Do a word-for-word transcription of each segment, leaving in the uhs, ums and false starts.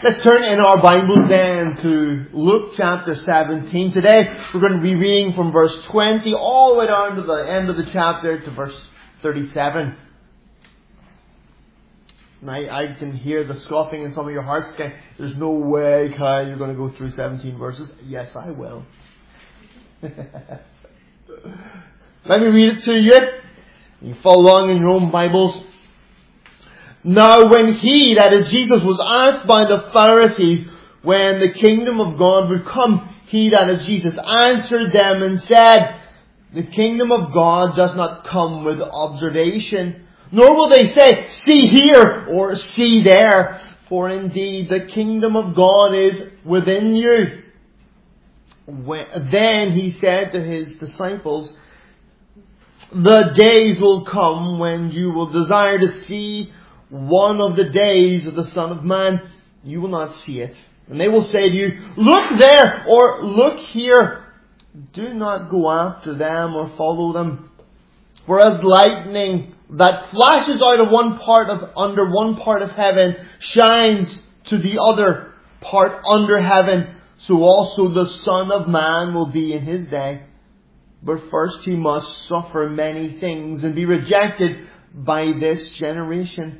Let's turn in our Bibles then to Luke chapter seventeen. Today we're going to be reading from verse twenty all the way down to the end of the chapter to verse thirty-seven. And I, I can hear the scoffing in some of your hearts. There's no way, Kyle, you're going to go through seventeen verses. Yes, I will. Let me read it to you. You follow along in your own Bibles. Now when he, that is Jesus, was asked by the Pharisees when the kingdom of God would come, he, that is Jesus, answered them and said, the kingdom of God does not come with observation, nor will they say, see here or see there, for indeed the kingdom of God is within you. When, then he said to his disciples, the days will come when you will desire to see one of the days of the Son of Man. You will not see it. And they will say to you, look there or look here. Do not go after them or follow them. For as lightning that flashes out of one part of under one part of heaven shines to the other part under heaven, so also the Son of Man will be in his day. But first he must suffer many things and be rejected by this generation.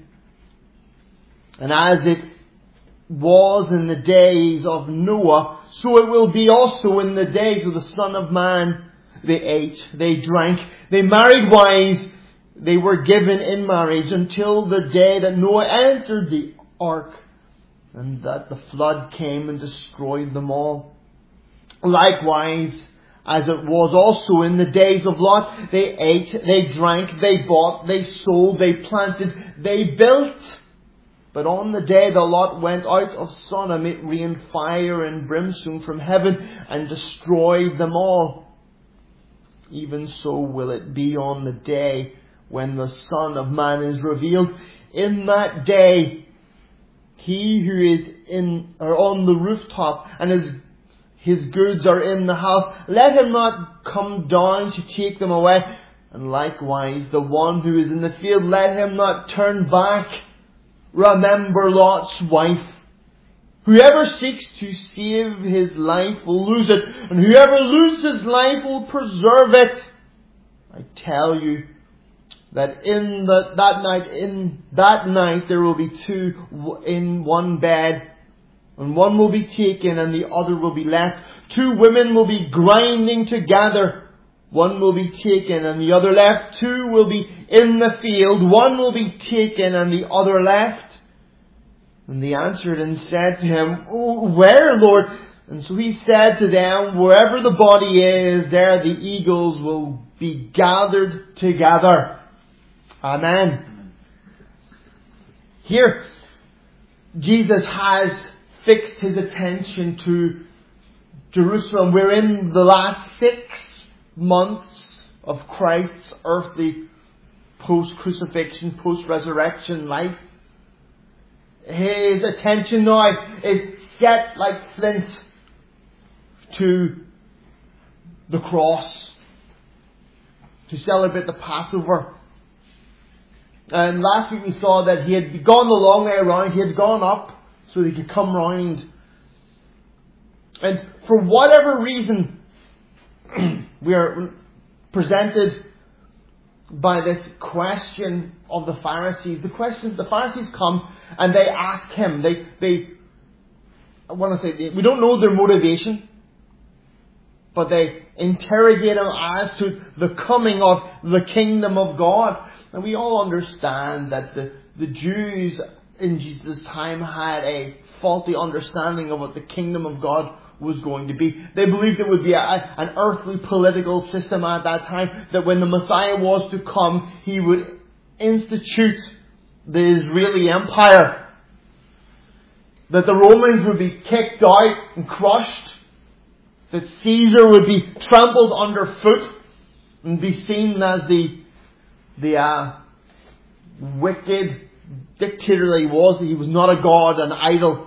And as it was in the days of Noah, so it will be also in the days of the Son of Man. They ate, they drank, they married wives, they were given in marriage until the day that Noah entered the ark, and that the flood came and destroyed them all. Likewise, as it was also in the days of Lot, they ate, they drank, they bought, they sold, they planted, they built. But on the day that Lot went out of Sodom, it rained fire and brimstone from heaven and destroyed them all. Even so will it be on the day when the Son of Man is revealed. In that day, he who is in or on the rooftop and his his goods are in the house, let him not come down to take them away. And likewise, the one who is in the field, let him not turn back. Remember Lot's wife. Whoever seeks to save his life will lose it, and whoever loses his life will preserve it. I tell you that in the, that night, in that night there will be two in one bed, and one will be taken and the other will be left. Two women will be grinding together. One will be taken and the other left. Two will be in the field. One will be taken and the other left. And they answered and said to him, oh, where, Lord? And so he said to them, wherever the body is, there the eagles will be gathered together. Amen. Here, Jesus has fixed his attention to Jerusalem. We're in the last six months of Christ's earthly post-crucifixion, post-resurrection life. His attention now is set like flint to the cross to celebrate the Passover. And last week we saw that he had gone the long way around. He had gone up so that he could come round. And for whatever reason, we are presented by this question of the Pharisees. The question, the Pharisees come and they ask him. They, they, I want to say, we don't know their motivation, but they interrogate him as to the coming of the kingdom of God. And we all understand that the, the Jews in Jesus' time had a faulty understanding of what the kingdom of God was going to be. They believed it would be a, an earthly political system at that time, that when the Messiah was to come, he would institute the Israeli Empire, that the Romans would be kicked out and crushed, that Caesar would be trampled underfoot and be seen as the the uh, wicked dictator that he was, that he was not a god, an idol.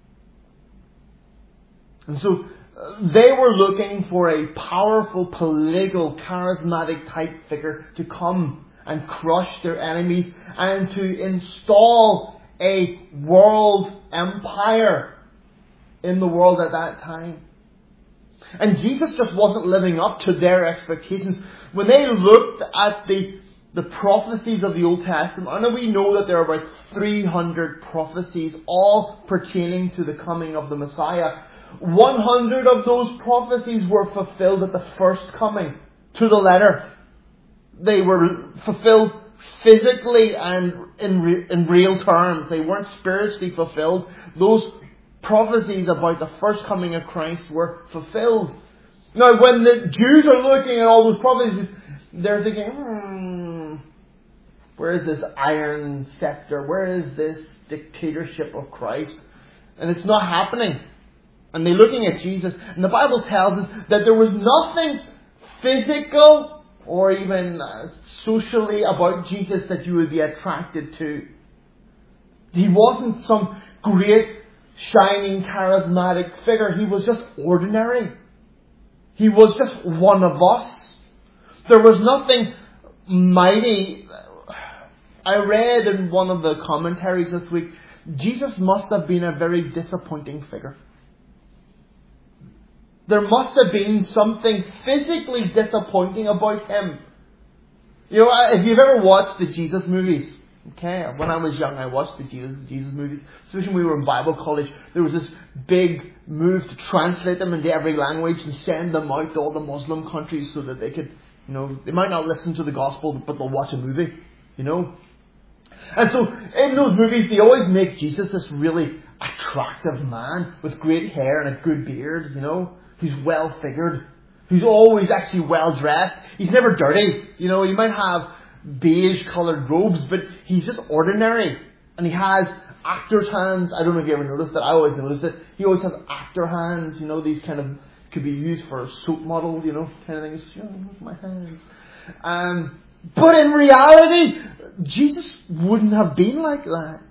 And so uh, they were looking for a powerful, political, charismatic type figure to come and crush their enemies and to install a world empire in the world at that time. And Jesus just wasn't living up to their expectations. When they looked at the, the prophecies of the Old Testament, and we know that there are about three hundred prophecies, all pertaining to the coming of the Messiah. one hundred of those prophecies were fulfilled at the first coming, to the letter. They were fulfilled physically and in, re- in real terms. They weren't spiritually fulfilled. Those prophecies about the first coming of Christ were fulfilled. Now, when the Jews are looking at all those prophecies, they're thinking, hmm, where is this iron scepter? Where is this dictatorship of Christ? And it's not happening. And they're looking at Jesus. And the Bible tells us that there was nothing physical or even uh, socially about Jesus that you would be attracted to. He wasn't some great, shining, charismatic figure. He was just ordinary. He was just one of us. There was nothing mighty. I read in one of the commentaries this week, Jesus must have been a very disappointing figure. There must have been something physically disappointing about him. You know, if you've ever watched the Jesus movies, okay, when I was young I watched the Jesus, Jesus movies, especially when we were in Bible college, there was this big move to translate them into every language and send them out to all the Muslim countries so that they could, you know, they might not listen to the gospel, but they'll watch a movie, you know. And so, in those movies, they always make Jesus this really attractive man with great hair and a good beard, you know, who's well figured, who's always actually well dressed. He's never dirty, you know. He might have beige coloured robes, but he's just ordinary, and he has actor's hands. I don't know if you ever noticed that. I always noticed it. He always has actor hands, you know. These kind of could be used for a soap model, you know, kind of things. You know, my hands. Um, but in reality, Jesus wouldn't have been like that.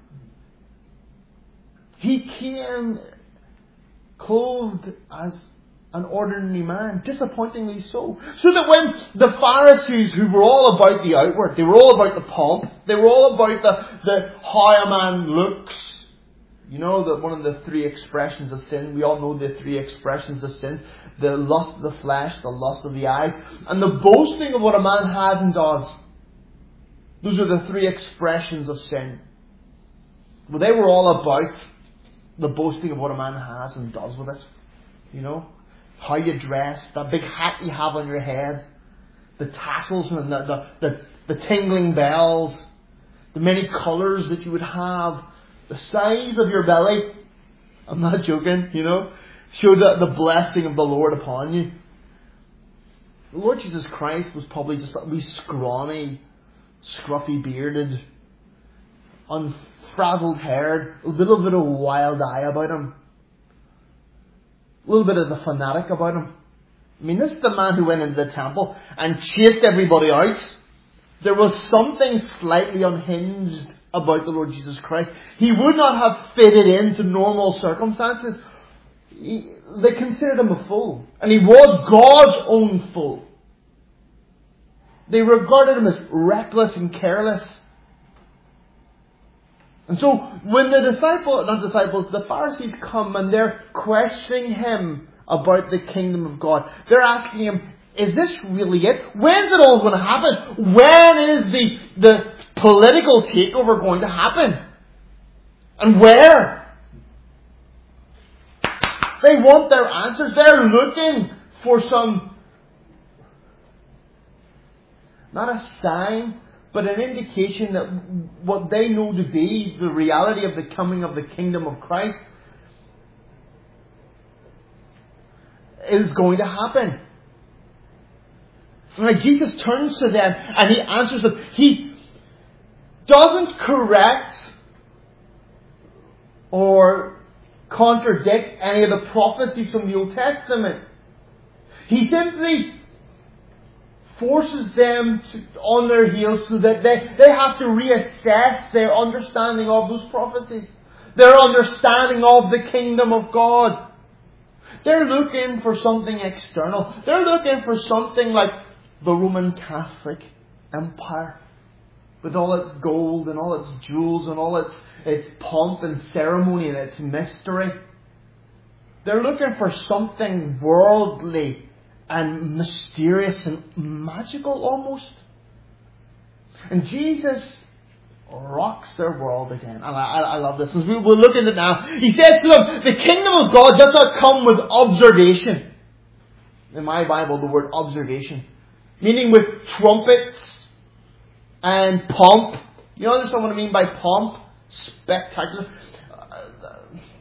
He came clothed as an ordinary man, disappointingly so. So that when the Pharisees, who were all about the outward, they were all about the pomp, they were all about the, the how a man looks. You know, that one of the three expressions of sin, we all know the three expressions of sin: the lust of the flesh, the lust of the eyes, and the boasting of what a man has and does. Those are the three expressions of sin. Well, they were all about the boasting of what a man has and does with it. You know, how you dress, that big hat you have on your head, the tassels and the, the, the, the tingling bells, the many colours that you would have, the size of your belly. I'm not joking, you know. Show the, the blessing of the Lord upon you. The Lord Jesus Christ was probably just a wee scrawny, scruffy bearded, unfrazzled haired, a little bit of wild eye about him. A little bit of the fanatic about him. I mean, this is the man who went into the temple and chased everybody out. There was something slightly unhinged about the Lord Jesus Christ. He would not have fitted into normal circumstances. He, they considered him a fool. And he was God's own fool. They regarded him as reckless and careless. And so, when the disciples, not disciples, the Pharisees come and they're questioning him about the kingdom of God. They're asking him, is this really it? When's it all going to happen? When is the, the political takeover going to happen? And where? They want their answers. They're looking for some, not a sign, but an indication that what they know to be the reality of the coming of the kingdom of Christ is going to happen. Now Jesus turns to them and he answers them. He doesn't correct or contradict any of the prophecies from the Old Testament. He simply forces them to, on their heels so that they, they have to reassess their understanding of those prophecies. Their understanding of the kingdom of God. They're looking for something external. They're looking for something like the Roman Catholic Empire. with all its gold and all its jewels and all its, its pomp and ceremony and its mystery. They're looking for something worldly and mysterious and magical almost. And Jesus rocks their world again. And I, I, I love this. As we, we'll look at it now. He says to them, the kingdom of God does not come with observation. In my Bible, the word observation. Meaning with trumpets and pomp. You understand what I mean by pomp? Spectacular. Uh,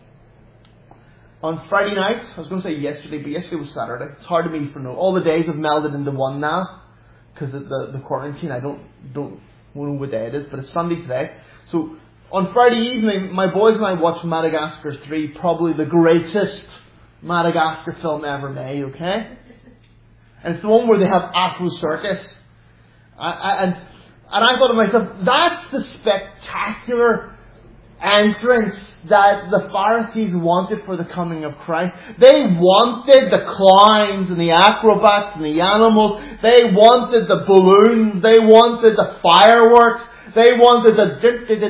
on Friday night, I was going to say yesterday, but yesterday was Saturday. It's hard to me for no. All the days have melded into one now. Because of the, the quarantine, I don't don't know what day it is, but it's Sunday today. So on Friday evening, my boys and I watched Madagascar three, probably the greatest Madagascar film ever made, okay? And it's the one where they have Afro Circus. I, I, and, and I thought to myself, that's the spectacular entrance that the Pharisees wanted for the coming of Christ. They wanted the clowns and the acrobats and the animals. They wanted the balloons. They wanted the fireworks. They wanted the...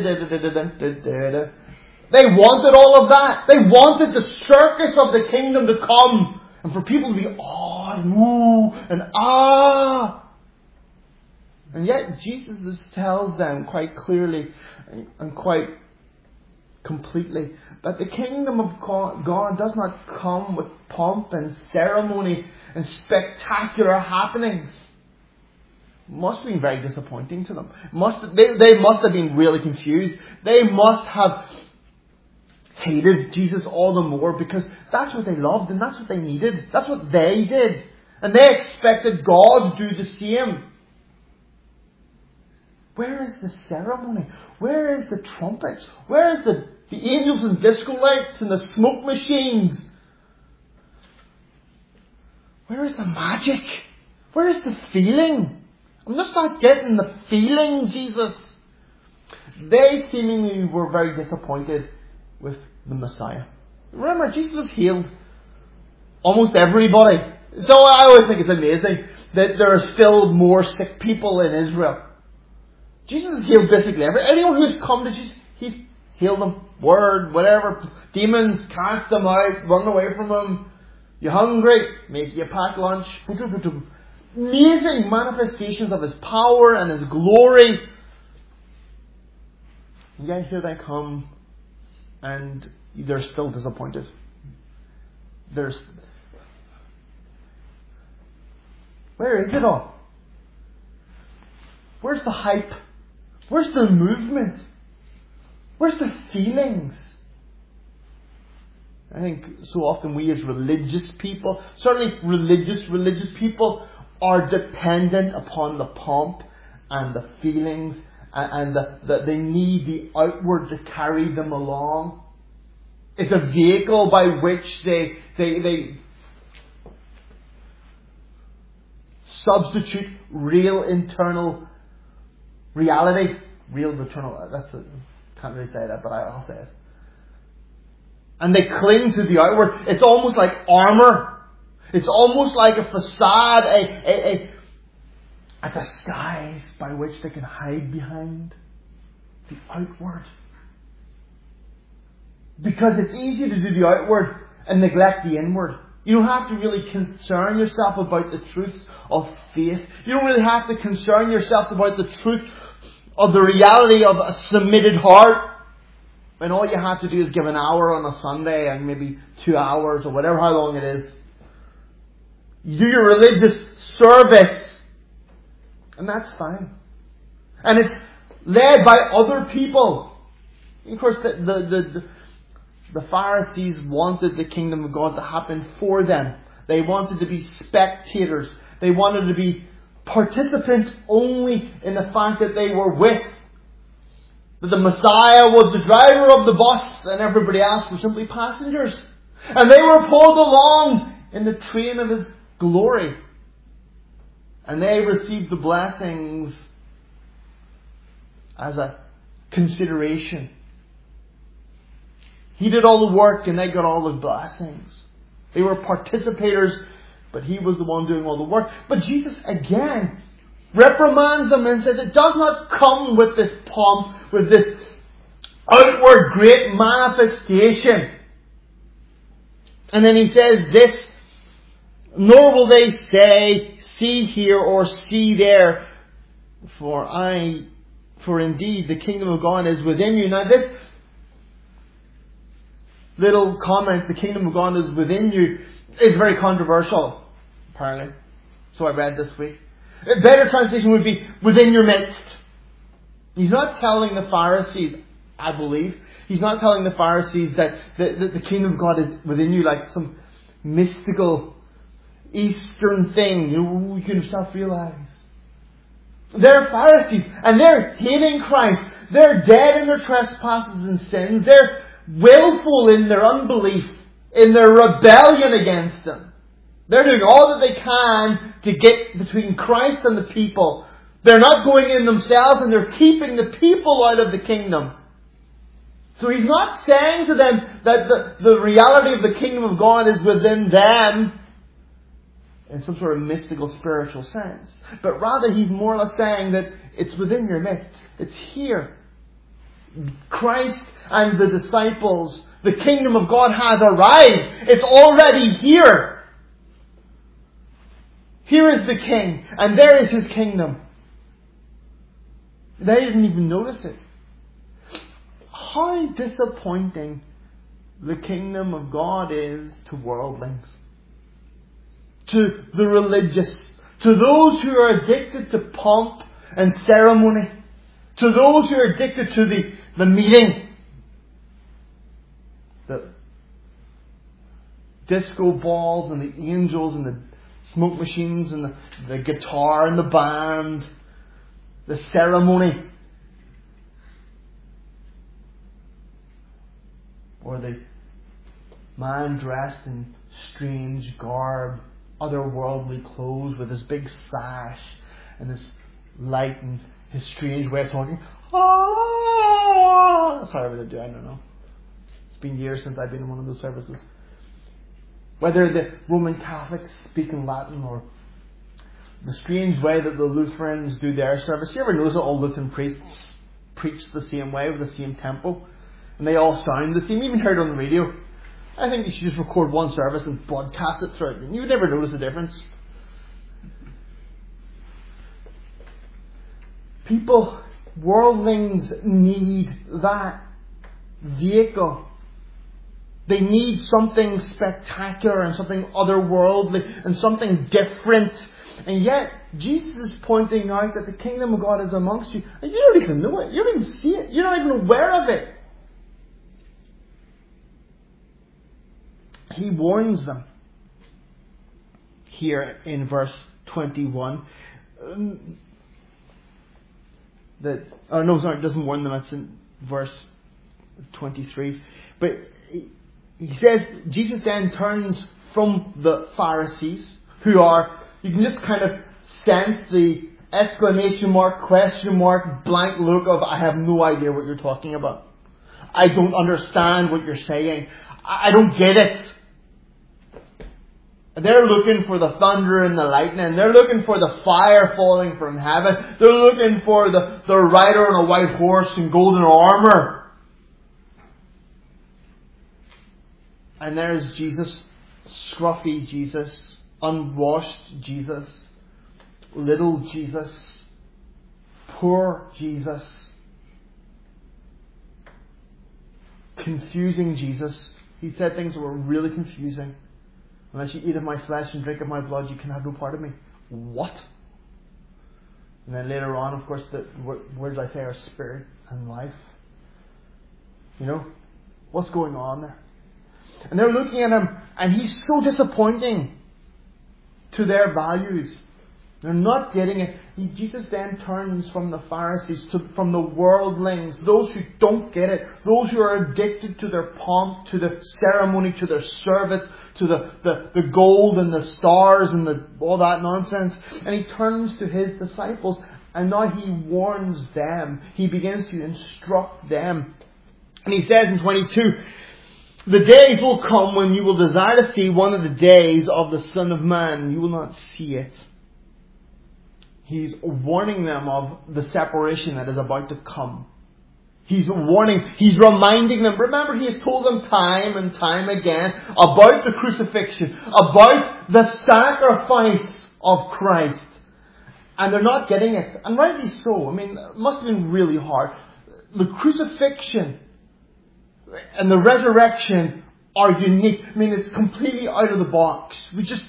They wanted all of that. They wanted the circus of the kingdom to come. And for people to be awed and ooh and ah. And yet Jesus tells them quite clearly and quite completely that the kingdom of God does not come with pomp and ceremony and spectacular happenings. Must have been very disappointing to them. Must they, they must have been really confused. They must have hated Jesus all the more because that's what they loved and that's what they needed. That's what they did. And they expected God to do the same. Where is the ceremony? Where is the trumpets? Where is the, the angels and disco lights and the smoke machines? Where is the magic? Where is the feeling? I'm just not getting the feeling, Jesus. They seemingly were very disappointed with the Messiah. Remember, Jesus healed almost everybody. So I always think it's amazing that there are still more sick people in Israel. Jesus has healed basically every, anyone who's come to Jesus, He's healed them. Word, whatever. Demons, cast them out, run away from them. You hungry? Make you a packed lunch. Amazing manifestations of His power and His glory. And yet here they come and they're still disappointed. There's, where is it all? Where's the hype? Where's the movement? Where's the feelings? I think so often we as religious people, certainly religious, religious people, are dependent upon the pomp and the feelings and the, the, they need the outward to carry them along. It's a vehicle by which they, they, they substitute real internal reality. Real eternal, that's a, can't really say that, but I, I'll say it. And they cling to the outward. It's almost like armour. It's almost like a facade, a, a, a, a disguise by which they can hide behind the outward. Because it's easy to do the outward and neglect the inward. You don't have to really concern yourself about the truths of faith. You don't really have to concern yourself about the truth of the reality of a submitted heart. And all you have to do is give an hour on a Sunday and maybe two hours or whatever, how long it is. You do your religious service. And that's fine. And it's led by other people. Of course, the, the, the, the Pharisees wanted the kingdom of God to happen for them. They wanted to be spectators. They wanted to be participants only in the fact that they were with. That the Messiah was the driver of the bus and everybody else were simply passengers. And they were pulled along in the train of His glory. And they received the blessings as a consideration. He did all the work and they got all the blessings. They were participators, but He was the one doing all the work. But Jesus, again, reprimands them and says it does not come with this pomp, with this outward great manifestation. And then he says this, nor will they say, see here or see there, for I, for indeed the kingdom of God is within you. Now this little comment, the kingdom of God is within you, is very controversial, apparently. So I read this week. A better translation would be within your midst. He's not telling the Pharisees, I believe, he's not telling the Pharisees that the, the, the kingdom of God is within you like some mystical Eastern thing you can self-realize. They're Pharisees and they're hating Christ. They're dead in their trespasses and sins. They're willful in their unbelief, in their rebellion against Him. They're doing all that they can to get between Christ and the people. They're not going in themselves and they're keeping the people out of the kingdom. So He's not saying to them that the, the reality of the kingdom of God is within them in some sort of mystical spiritual sense. But rather He's more or less saying that it's within your midst. It's here. Christ and the disciples, the kingdom of God has arrived. It's already here. Here is the King, and there is His kingdom. They didn't even notice it. How disappointing the kingdom of God is to worldlings, to the religious, to those who are addicted to pomp and ceremony, to those who are addicted to the, the meeting, the disco balls and the angels and the smoke machines and the, the guitar and the band, the ceremony, or the man dressed in strange garb, otherworldly clothes with his big sash and his light and his strange way of talking. Oh, sorry what I do, I don't know. It's been years since I've been in one of those services. Whether the Roman Catholics speak in Latin or the strange way that the Lutherans do their service. You ever notice that all Lutheran priests preach the same way with the same tempo? And they all sound the same. You even heard it on the radio. I think you should just record one service and broadcast it throughout. And you would never notice the difference. People, worldlings need that vehicle. They need something spectacular and something otherworldly and something different. And yet, Jesus is pointing out that the kingdom of God is amongst you. And you don't even know it. You don't even see it. You're not even aware of it. He warns them here in verse twenty-one. Um, that, oh no, sorry, it doesn't warn them. It's in verse twenty-three. But he, he says, Jesus then turns from the Pharisees, who are, you can just kind of sense the exclamation mark, question mark, blank look of, I have no idea what you're talking about. I don't understand what you're saying. I, I don't get it. They're looking for the thunder and the lightning. They're looking for the fire falling from heaven. They're looking for the, the rider on a white horse in golden armour. And there's Jesus, scruffy Jesus, unwashed Jesus, little Jesus, poor Jesus, confusing Jesus. He said things that were really confusing. Unless you eat of my flesh and drink of my blood, you can have no part of me. What? And then later on, of course, the words I say are spirit and life. You know? What's going on there? And they're looking at him, and he's so disappointing to their values. They're not getting it. He, Jesus then turns from the Pharisees, to, from the worldlings, those who don't get it, those who are addicted to their pomp, to the ceremony, to their service, to the, the, the gold and the stars and the, all that nonsense. And he turns to his disciples, and now he warns them. He begins to instruct them. And he says in twenty-two, the days will come when you will desire to see one of the days of the Son of Man, and you will not see it. He's warning them of the separation that is about to come. He's warning, he's reminding them. Remember, he has told them time and time again about the crucifixion, about the sacrifice of Christ. And they're not getting it. And rightly so. I mean, it must have been really hard. The crucifixion and the resurrection are unique. I mean, it's completely out of the box. We just...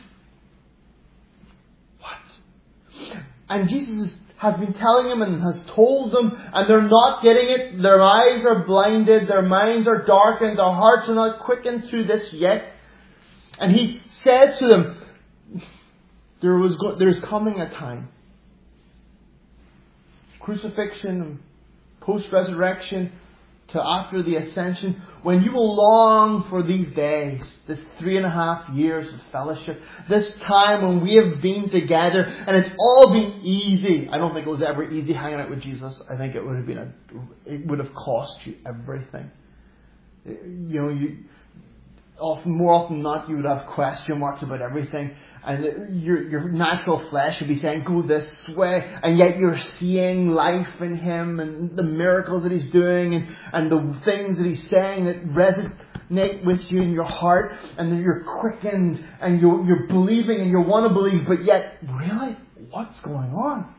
What? And Jesus has been telling them and has told them, and they're not getting it. Their eyes are blinded, their minds are darkened, their hearts are not quickened to this yet. And he says to them, there was go- there's coming a time. Crucifixion, post-resurrection, to after the ascension, when you will long for these days, this three and a half years of fellowship, this time when we have been together, and it's all been easy. I don't think it was ever easy hanging out with Jesus. I think it would have been a, it would have cost you everything. You know, you often, more often than not, you would have question marks about everything. And your your natural flesh would be saying, go this way. And yet you're seeing life in Him and the miracles that He's doing and, and the things that He's saying that resonate with you in your heart. And then you're quickened and you're, you're believing and you want to believe. But yet, really? What's going on?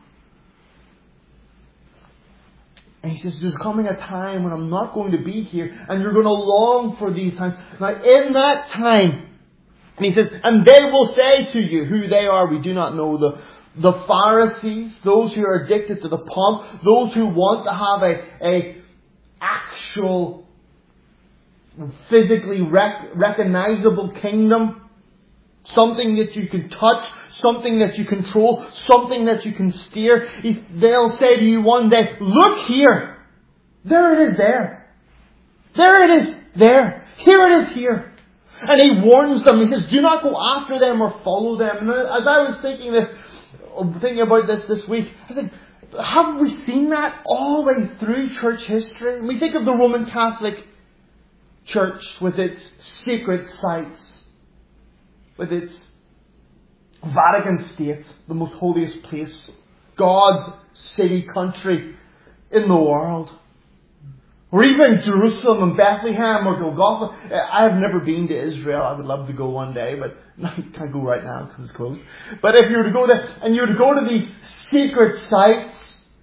And He says, there's coming a time when I'm not going to be here. And you're going to long for these times. Now, in that time... And he says, and they will say to you who they are. We do not know. The, the Pharisees, those who are addicted to the pomp, those who want to have a, a actual, physically rec- recognizable kingdom. Something that you can touch, something that you control, something that you can steer. They'll say to you one day, look here. There it is there. There it is there. Here it is here. And he warns them. He says, do not go after them or follow them. And as I was thinking this, thinking about this this week, I said, haven't we seen that all the way through church history? And we think of the Roman Catholic Church with its secret sites, with its Vatican State, the most holiest place, God's city, country in the world. Or even Jerusalem and Bethlehem or Golgotha. I have never been to Israel. I would love to go one day, but I can't go right now because it's closed. But if you were to go there, and you were to go to these secret sites,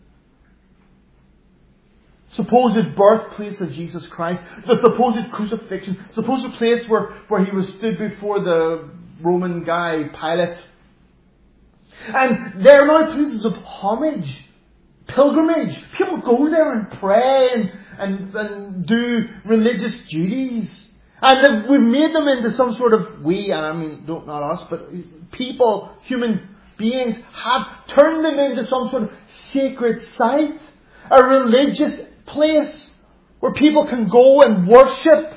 supposed birthplace of Jesus Christ, the supposed crucifixion, supposed place where, where He was stood before the Roman guy, Pilate. And they're now places of homage, pilgrimage. People go there and pray and And, and do religious duties. And we've made them into some sort of, we, and I mean, don't not us, but people, human beings, have turned them into some sort of sacred site. A religious place where people can go and worship.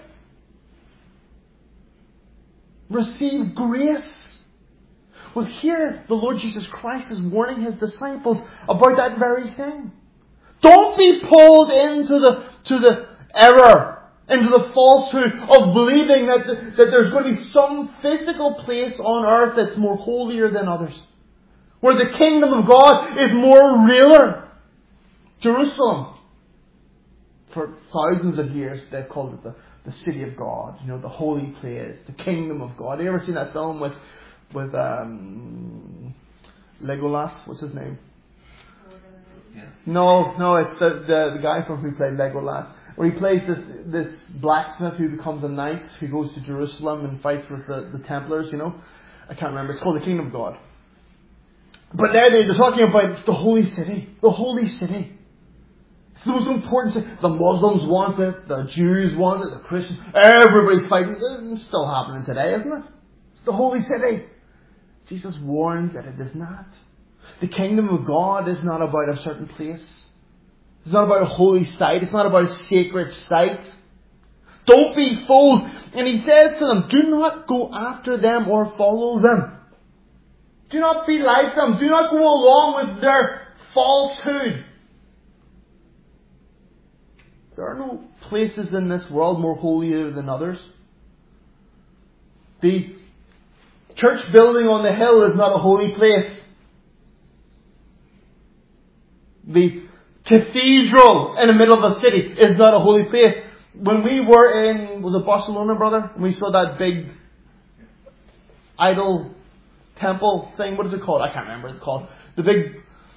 Receive grace. Well, here the Lord Jesus Christ is warning His disciples about that very thing. Don't be pulled into the to the error, into the falsehood of believing that, the, that there's going to be some physical place on earth that's more holier than others. Where the kingdom of God is more realer. Jerusalem. For thousands of years they've called it the, the city of God. You know, the holy place, the kingdom of God. Have you ever seen that film with, with um, Legolas? What's his name? Yeah. No, no, it's the, the the guy from who played Legolas, where he plays this this blacksmith who becomes a knight who goes to Jerusalem and fights with the, the Templars. You know, I can't remember. It's called the Kingdom of God. But there they're talking about the holy city, the holy city. It's the most important thing. The Muslims want it, the Jews want it, the Christians, everybody's fighting. It's still happening today, isn't it? It's the holy city. Jesus warned that it is not. The kingdom of God is not about a certain place. It's not about a holy site. It's not about a sacred site. Don't be fooled. And He says to them, do not go after them or follow them. Do not be like them. Do not go along with their falsehood. There are no places in this world more holier than others. The church building on the hill is not a holy place. The cathedral in the middle of a city is not a holy place. When we were in, was it Barcelona, brother? And we saw that big idol temple thing. What is it called? I can't remember what it's called. The big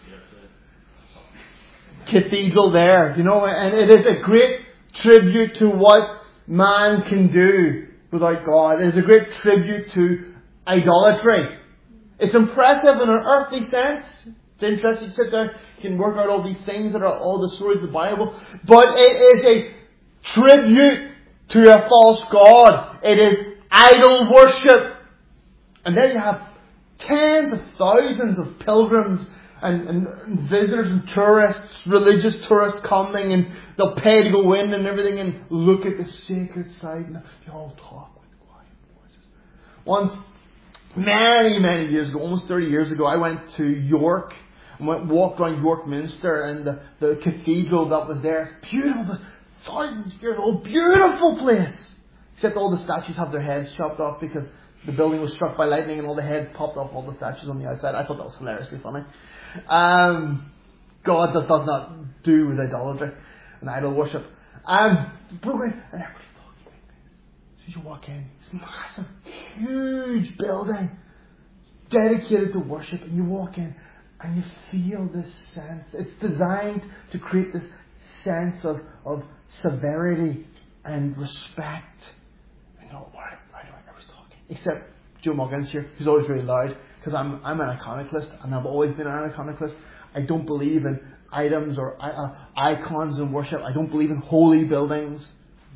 cathedral there, you know, and it is a great tribute to what man can do without God. It is a great tribute to idolatry. It's impressive in an earthly sense. It's interesting to sit there, you can work out all these things that are all the stories of the Bible, but it is a tribute to a false god. It is idol worship. And there you have tens of thousands of pilgrims and, and, and visitors and tourists, religious tourists coming, and they'll pay to go in and everything and look at the sacred site, and they all talk with quiet voices. Once, many, many years ago, almost thirty years ago, I went to York and went walked around York Minster and the, the cathedral that was there. Beautiful, thousands of years old, beautiful place. Except all the statues have their heads chopped off because the building was struck by lightning and all the heads popped off all the statues on the outside. I thought that was hilariously funny. Um, God does, does not do with idolatry and idol worship. Um, but and everybody talks like this. As you walk in, it's a massive, huge building. It's dedicated to worship, and you walk in and you feel this sense. It's designed to create this sense of, of severity and respect. And you know, why, why do I always talk? Except Joe Muggins here, who's always really loud, because I'm I'm an iconoclast, and I've always been an iconoclast. I don't believe in items or uh, icons in worship. I don't believe in holy buildings.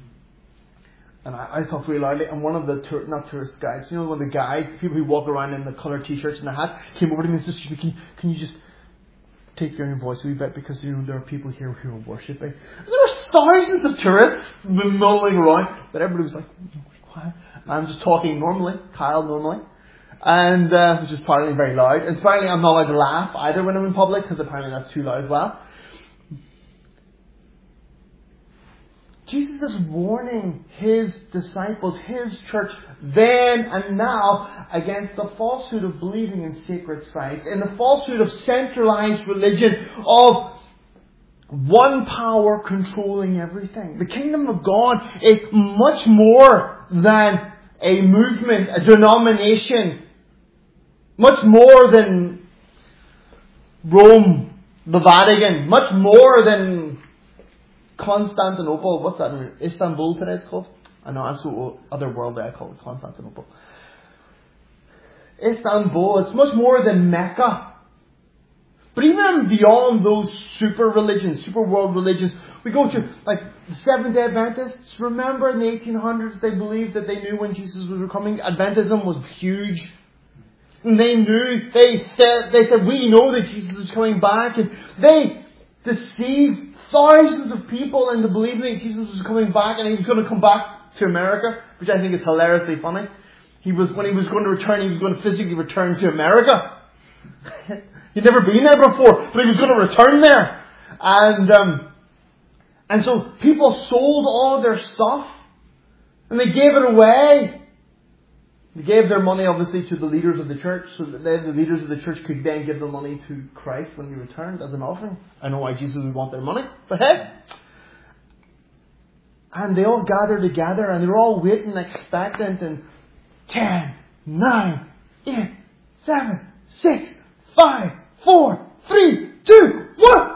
And I, I talk really loudly. And one of the tour, not tourist guides, you know, one of the guides, people who walk around in the coloured t-shirts and the hat, came over to me and said, "Can you, can you just take down your voice a wee bit, because you know there are people here who are worshipping." And there were thousands of tourists mulling around, but everybody was like, "Oh, quiet." I'm just talking normally, Kyle normally. And, uh, which is apparently very loud. And apparently I'm not allowed to laugh either when I'm in public, because apparently that's too loud as well. Jesus is warning His disciples, His church, then and now, against the falsehood of believing in sacred sites, and the falsehood of centralized religion, of one power controlling everything. The kingdom of God is much more than a movement, a denomination, much more than Rome, the Vatican, much more than Constantinople. What's that in Istanbul today it's called? I know, I'm so otherworldly, I call it Constantinople. Istanbul, it's much more than Mecca. But even beyond those super religions, super world religions, we go to, like, the Seventh-day Adventists. Remember in the eighteen hundreds they believed that they knew when Jesus was coming. Adventism was huge. And they knew, they said, they said, we know that Jesus is coming back. And they deceived thousands of people into believing that Jesus was coming back and He was going to come back to America, which I think is hilariously funny. He was, when He was going to return, He was going to physically return to America. He'd never been there before, but He was going to return there. And, um, and so people sold all of their stuff and they gave it away. They gave their money obviously to the leaders of the church, so that they, the leaders of the church could then give the money to Christ when He returned as an offering. I know why Jesus would want their money, but hey. And they all gathered together and they were all waiting, expectant, and ten, nine, eight, seven, six, five, four, three, two, one.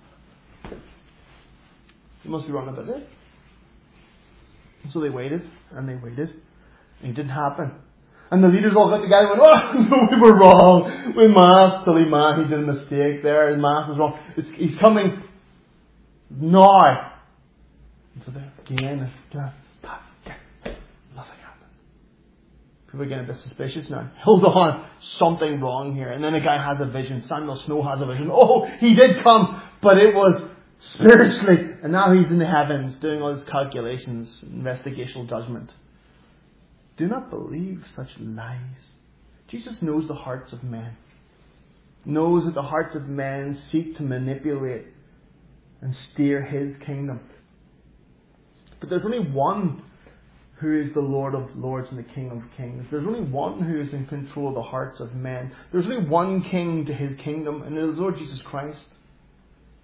You must be wrong about it. So they waited and they waited, and it didn't happen. And the leaders all got together and went, "Oh, no, we were wrong. We masked silly man. He did a mistake there. His mask was wrong. It's, he's coming now." And so they again, nothing happened. People are getting a bit suspicious now. Hold on, something wrong here. And then a guy has a vision. Samuel Snow has a vision. Oh, he did come, but it was spiritually. And now he's in the heavens doing all his calculations, investigational judgment. Do not believe such lies. Jesus knows the hearts of men. Knows that the hearts of men seek to manipulate and steer His kingdom. But there's only one who is the Lord of Lords and the King of Kings. There's only one who is in control of the hearts of men. There's only one king to His kingdom, and it is Lord Jesus Christ.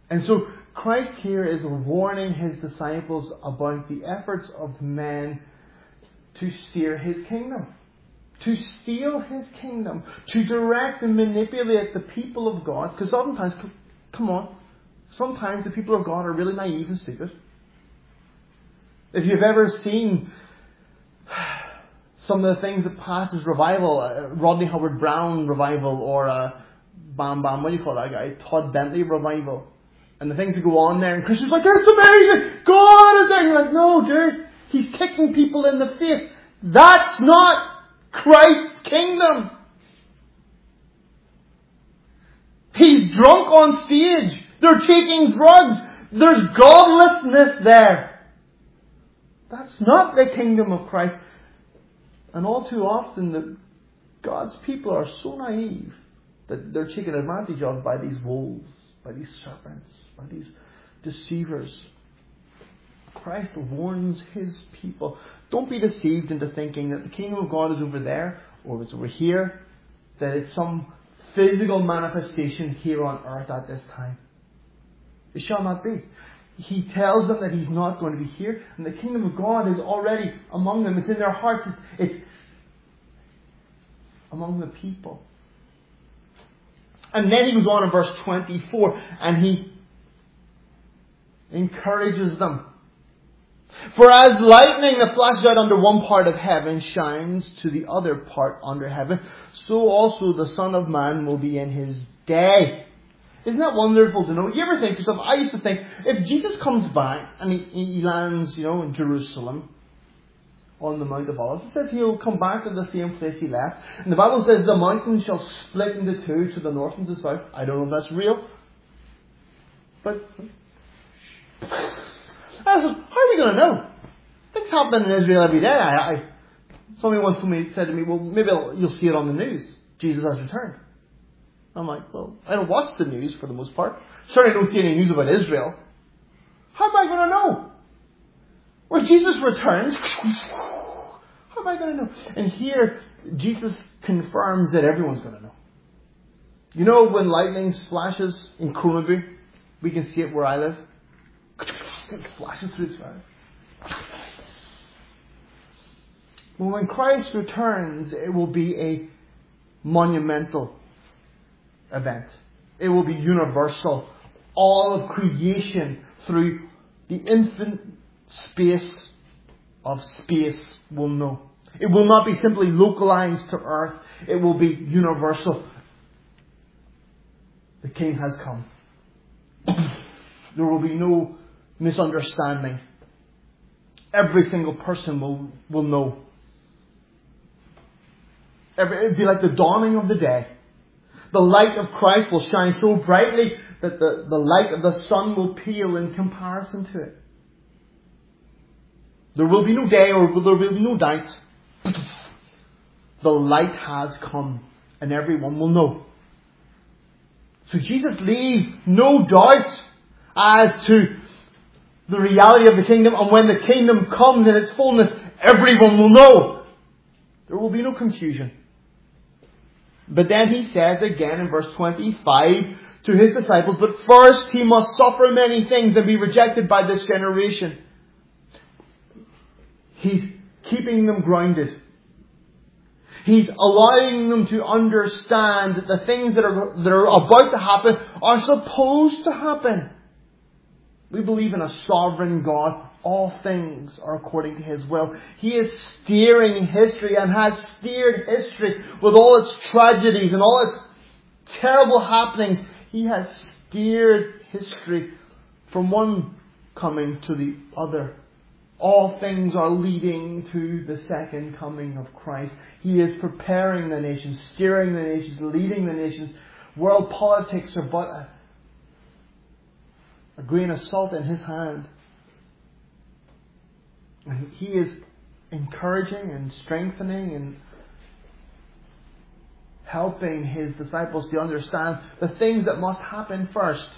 And so Christ here is warning his disciples about the efforts of men to steer his kingdom, to steal his kingdom, to direct and manipulate the people of God. Because sometimes, come on, sometimes the people of God are really naive and stupid. If you've ever seen some of the things that passes revival, uh, Rodney Howard Brown revival, or uh, Bam Bam, what do you call that guy? Todd Bentley revival. And the things that go on there, and Christians are like, it's amazing! God is there! And you're like, no, dude, he's kicking people in the face. That's not Christ's kingdom. He's drunk on stage. They're taking drugs. There's godlessness there. That's not the kingdom of Christ. And all too often, the, God's people are so naive that they're taken advantage of by these wolves, by these serpents, by these deceivers. Christ warns his people. Don't be deceived into thinking that the kingdom of God is over there or it's over here, that it's some physical manifestation here on earth at this time. It shall not be. He tells them that he's not going to be here, and the kingdom of God is already among them. It's in their hearts. It's, it's among the people. And then he goes on in verse twenty-four, and he encourages them. For as lightning that flashes out under one part of heaven shines to the other part under heaven, so also the Son of Man will be in his day. Isn't that wonderful to know? You ever think to yourself, I used to think, if Jesus comes back and he, he lands, you know, in Jerusalem on the Mount of Olives, it says he'll come back to the same place he left. And the Bible says the mountain shall split into two, to the north and to the south. I don't know if that's real. But I said, how are we going to know? Things happen in Israel every day. I, I, somebody once told me, said to me, well, maybe I'll, you'll see it on the news. Jesus has returned. I'm like, well, I don't watch the news for the most part. Certainly don't see any news about Israel. How am I going to know? When Jesus returns, how am I going to know? And here, Jesus confirms that everyone's going to know. You know when lightning flashes in Kronaby? We can see it where I live. It flashes through the sky. Well, when Christ returns, it will be a monumental event. It will be universal. All of creation through the infinite space of space will know. It will not be simply localized to earth. It will be universal. The King has come. There will be no misunderstanding. Every single person will, will know. Every, it'll be like the dawning of the day. The light of Christ will shine so brightly that the, the light of the sun will pale in comparison to it. There will be no day or there will be no night. The light has come and everyone will know. So Jesus leaves no doubt as to the reality of the kingdom, and when the kingdom comes in its fullness, everyone will know. There will be no confusion. But then he says again in verse twenty-five to his disciples, but first he must suffer many things and be rejected by this generation. He's keeping them grounded. He's allowing them to understand that the things that are, that are about to happen are supposed to happen. We believe in a sovereign God. All things are according to his will. He is steering history and has steered history with all its tragedies and all its terrible happenings. He has steered history from one coming to the other. All things are leading to the second coming of Christ. He is preparing the nations, steering the nations, leading the nations. World politics are but a, a grain of salt in his hand. And he is encouraging and strengthening and helping his disciples to understand the things that must happen first.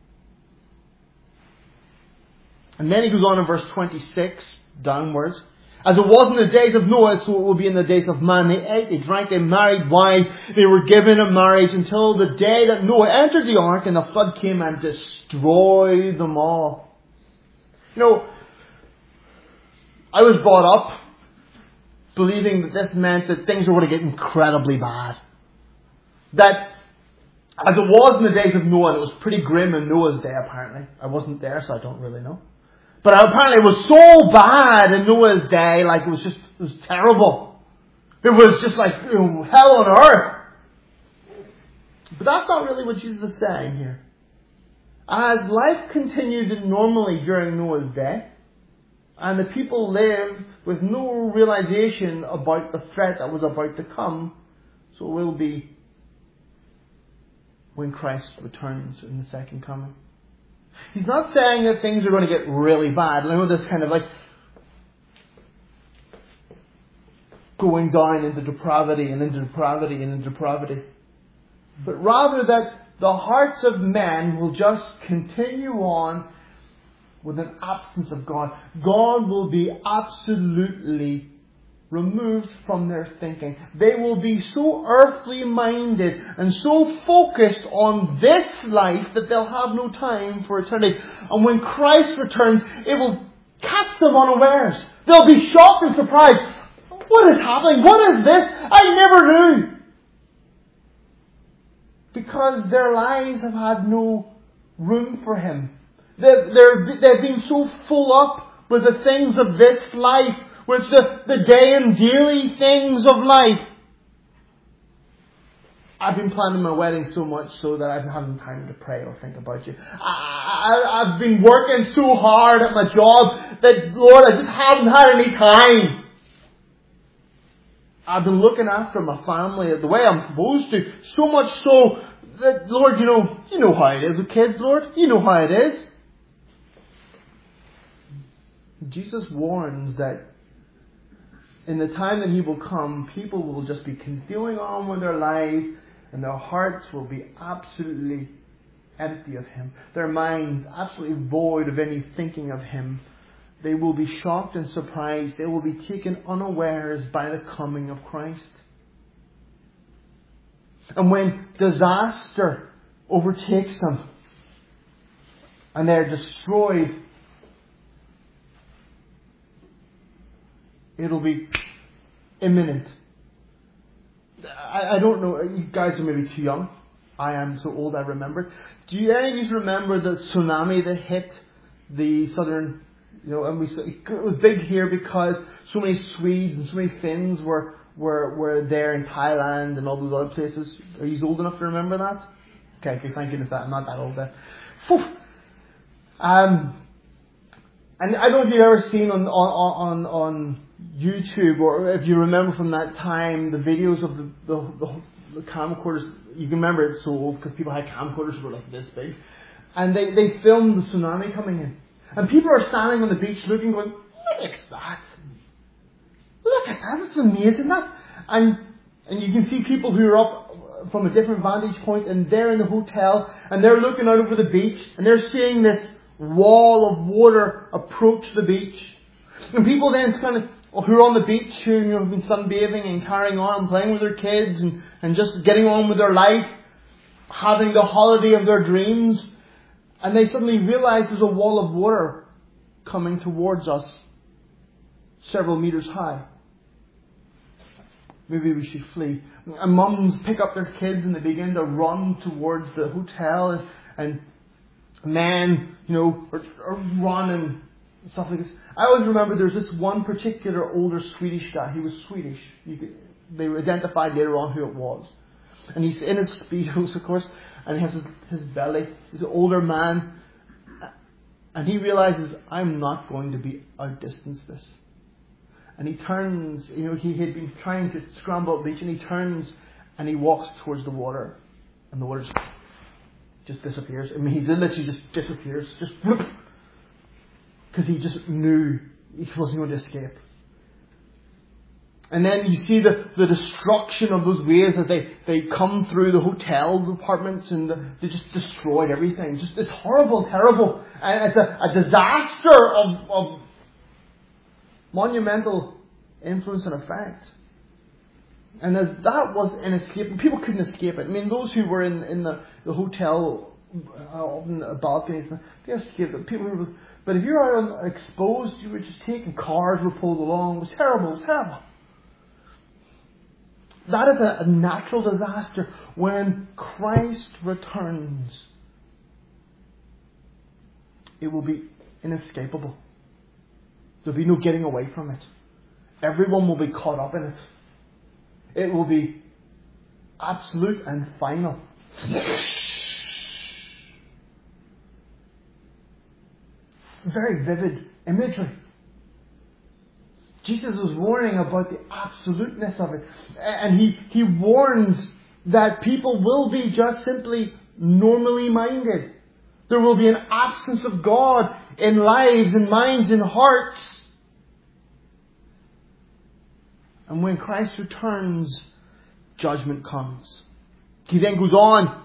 And then he goes on in verse twenty-six downwards. As it was in the days of Noah, so it will be in the days of man. They ate, they drank, they married wives, they were given in marriage until the day that Noah entered the ark and the flood came and destroyed them all. You know, I was brought up believing that this meant that things were going to get incredibly bad. That, as it was in the days of Noah, and it was pretty grim in Noah's day apparently. I wasn't there, so I don't really know. But apparently it was so bad in Noah's day, like it was just, it was terrible. It was just like, you know, hell on earth. But that's not really what Jesus is saying here. As life continued normally during Noah's day, and the people lived with no realization about the threat that was about to come, so it will be when Christ returns in the second coming. He's not saying that things are going to get really bad. I know this kind of like going down into depravity and into depravity and into depravity. But rather that the hearts of men will just continue on with an absence of God. God will be absolutely removed from their thinking. They will be so earthly minded and so focused on this life that they'll have no time for eternity. And when Christ returns, it will catch them unawares. They'll be shocked and surprised. What is happening? What is this? I never knew. Because their lives have had no room for Him. They've, they're, they've been so full up with the things of this life, with the, the day and daily things of life. I've been planning my wedding so much so that I haven't had time to pray or think about you. I, I, I've been working so hard at my job that, Lord, I just haven't had any time. I've been looking after my family the way I'm supposed to. So much so that, Lord, you know, you know how it is with kids, Lord. You know how it is. Jesus warns that in the time that He will come, people will just be continuing on with their lives and their hearts will be absolutely empty of Him. Their minds absolutely void of any thinking of Him. They will be shocked and surprised. They will be taken unawares by the coming of Christ. And when disaster overtakes them and they're destroyed, it'll be imminent. I, I don't know. You guys are maybe too young. I am so old I remember. Do you any of you remember the tsunami that hit the southern, you know, and we it was big here because so many Swedes and so many Finns were, were, were there in Thailand and all those other places. Are you old enough to remember that? Okay, okay, thank goodness that. I'm not that old then. Phew. Um, and I don't know if you've ever seen on, on, on, on YouTube, or if you remember from that time, the videos of the, the, the, the camcorders. You can remember it's so old because people had camcorders that were like this big. And they, they filmed the tsunami coming in. And people are standing on the beach looking, going, look at that. Look at that, that's amazing. That's, and, and you can see people who are up from a different vantage point, and they're in the hotel, and they're looking out over the beach, and they're seeing this wall of water approach the beach. And people then kind of, who are on the beach, who, you know, have been sunbathing and carrying on and playing with their kids and, and just getting on with their life, having the holiday of their dreams. And they suddenly realize there's a wall of water coming towards us several meters high. Maybe we should flee. And mums pick up their kids and they begin to run towards the hotel, and, and men, you know, are, are running and stuff like this. I always remember there's this one particular older Swedish guy. He was Swedish. You could, they identified later on who it was. And he's in his Speedos, of course, and he has his, his belly. He's an older man. And he realizes, I'm not going to be outdistanced this. And he turns, you know, he had been trying to scramble up the beach, and he turns and he walks towards the water. And the water just, just disappears. I mean, he literally just disappears. Just because he just knew he wasn't going to escape. And then you see the, the destruction of those waves as they, they come through the hotel apartments, and the, they just destroyed everything. Just this horrible, terrible, and it's a, a disaster of, of Monumental influence and effect. And as that was inescapable, people couldn't escape it. I mean, those who were in, in the, the hotel uh, in the balconies, they escaped it. People who were, but if you were out exposed, you were just taken, cars were pulled along. It was terrible, it was terrible. That is a, a natural disaster. When Christ returns, it will be inescapable. There'll be no getting away from it. Everyone will be caught up in it. It will be absolute and final. Very vivid imagery. Jesus is warning about the absoluteness of it. And he, he warns that people will be just simply normally minded. There will be an absence of God in lives and minds and hearts. And when Christ returns, judgment comes. He then goes on.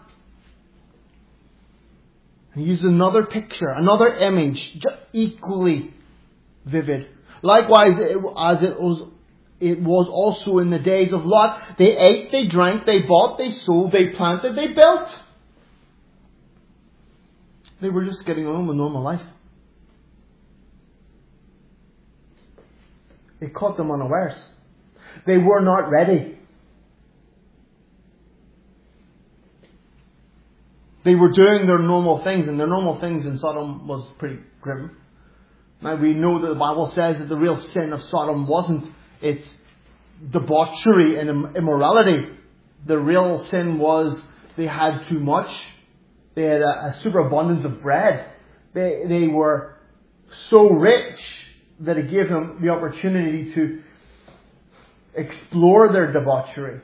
He uses another picture, another image, just equally vivid. Likewise, as it was, it was also in the days of Lot. They ate, they drank, they bought, they sold, they planted, they built. They were just getting on with normal life. It caught them unawares. They were not ready. They were doing their normal things, and their normal things in Sodom was pretty grim. Now we know that the Bible says that the real sin of Sodom wasn't its debauchery and immorality. The real sin was they had too much. They had a, a superabundance of bread. They, they were so rich that it gave them the opportunity to explore their debauchery.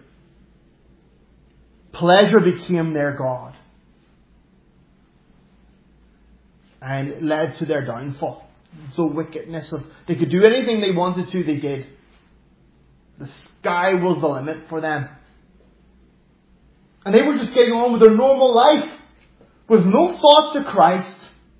Pleasure became their God. And it led to their downfall. The wickedness of, they could do anything they wanted to, they did. The sky was the limit for them. And they were just getting on with their normal life, with no thought to Christ.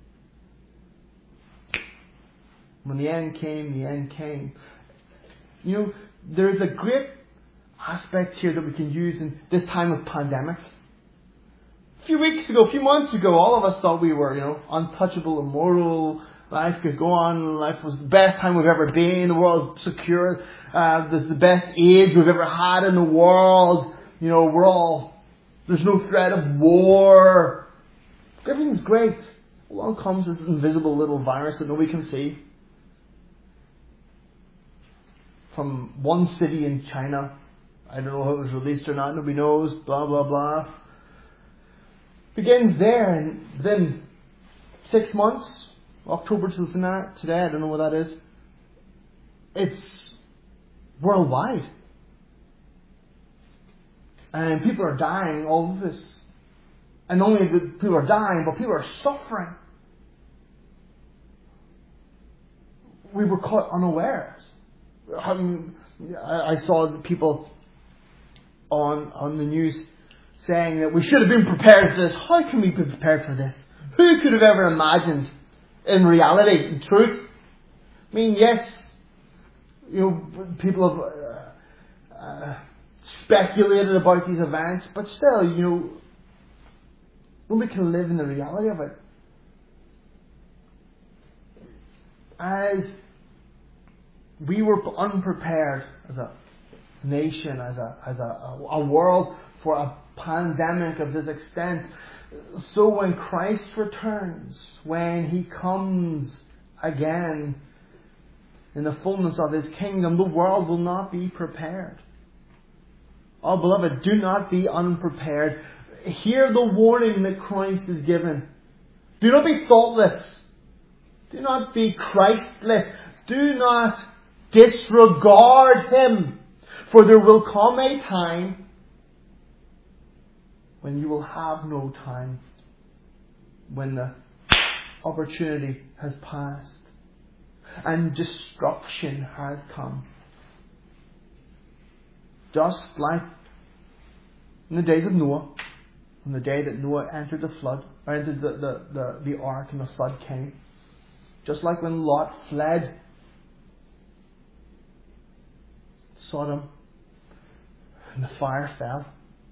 When the end came, the end came. You know, there's a great aspect here that we can use in this time of pandemic. A few weeks ago, a few months ago, all of us thought we were, you know, untouchable, immortal. Life could go on. Life was the best time we've ever been. The world's secure. Uh, this is the best age we've ever had in the world. You know, we're all, there's no threat of war. Everything's great. Along comes this invisible little virus that nobody can see. From one city in China. I don't know if it was released or not. Nobody knows. Blah, blah, blah. Begins there, and then six months, October to today, I don't know what that is. It's worldwide. And people are dying all of this. And not only the people are dying, but people are suffering. We were caught unawares. I, mean, I saw people on on the news saying that we should have been prepared for this. How can we be prepared for this? Who could have ever imagined, in reality, in truth? I mean, yes, you know, people have uh, uh, speculated about these events, but still, you know, nobody can live in the reality of it. As we were unprepared as a nation, as a as a, a world for a pandemic of this extent, so when Christ returns, when He comes again in the fullness of His kingdom, the world will not be prepared. Oh, beloved, do not be unprepared. Hear the warning that Christ is given. Do not be thoughtless. Do not be Christless. Do not disregard Him. For there will come a time when you will have no time. When the opportunity has passed. And destruction has come. Just like in the days of Noah. On the day that Noah entered the flood. Or entered the, the, the, the ark and the flood came. Just like when Lot fled Sodom. And the fire fell.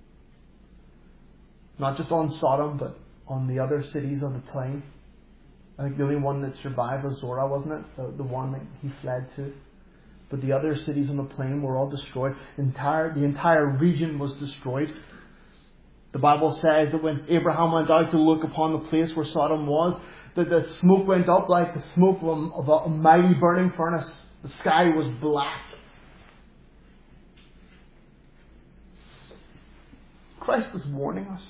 Not just on Sodom, but on the other cities of the plain. I think the only one that survived was Zorah, wasn't it? The, the one that he fled to. But the other cities on the plain were all destroyed. Entire, the entire region was destroyed. The Bible says that when Abraham went out to look upon the place where Sodom was, that the smoke went up like the smoke of a mighty burning furnace. The sky was black. Christ is warning us.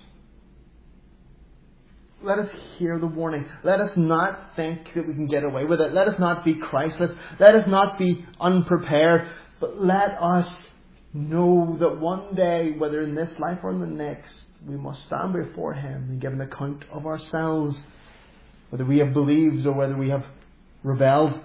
Let us hear the warning. Let us not think that we can get away with it. Let us not be Christless. Let us not be unprepared. But let us know that one day, whether in this life or in the next, we must stand before Him and give an account of ourselves, whether we have believed or whether we have rebelled.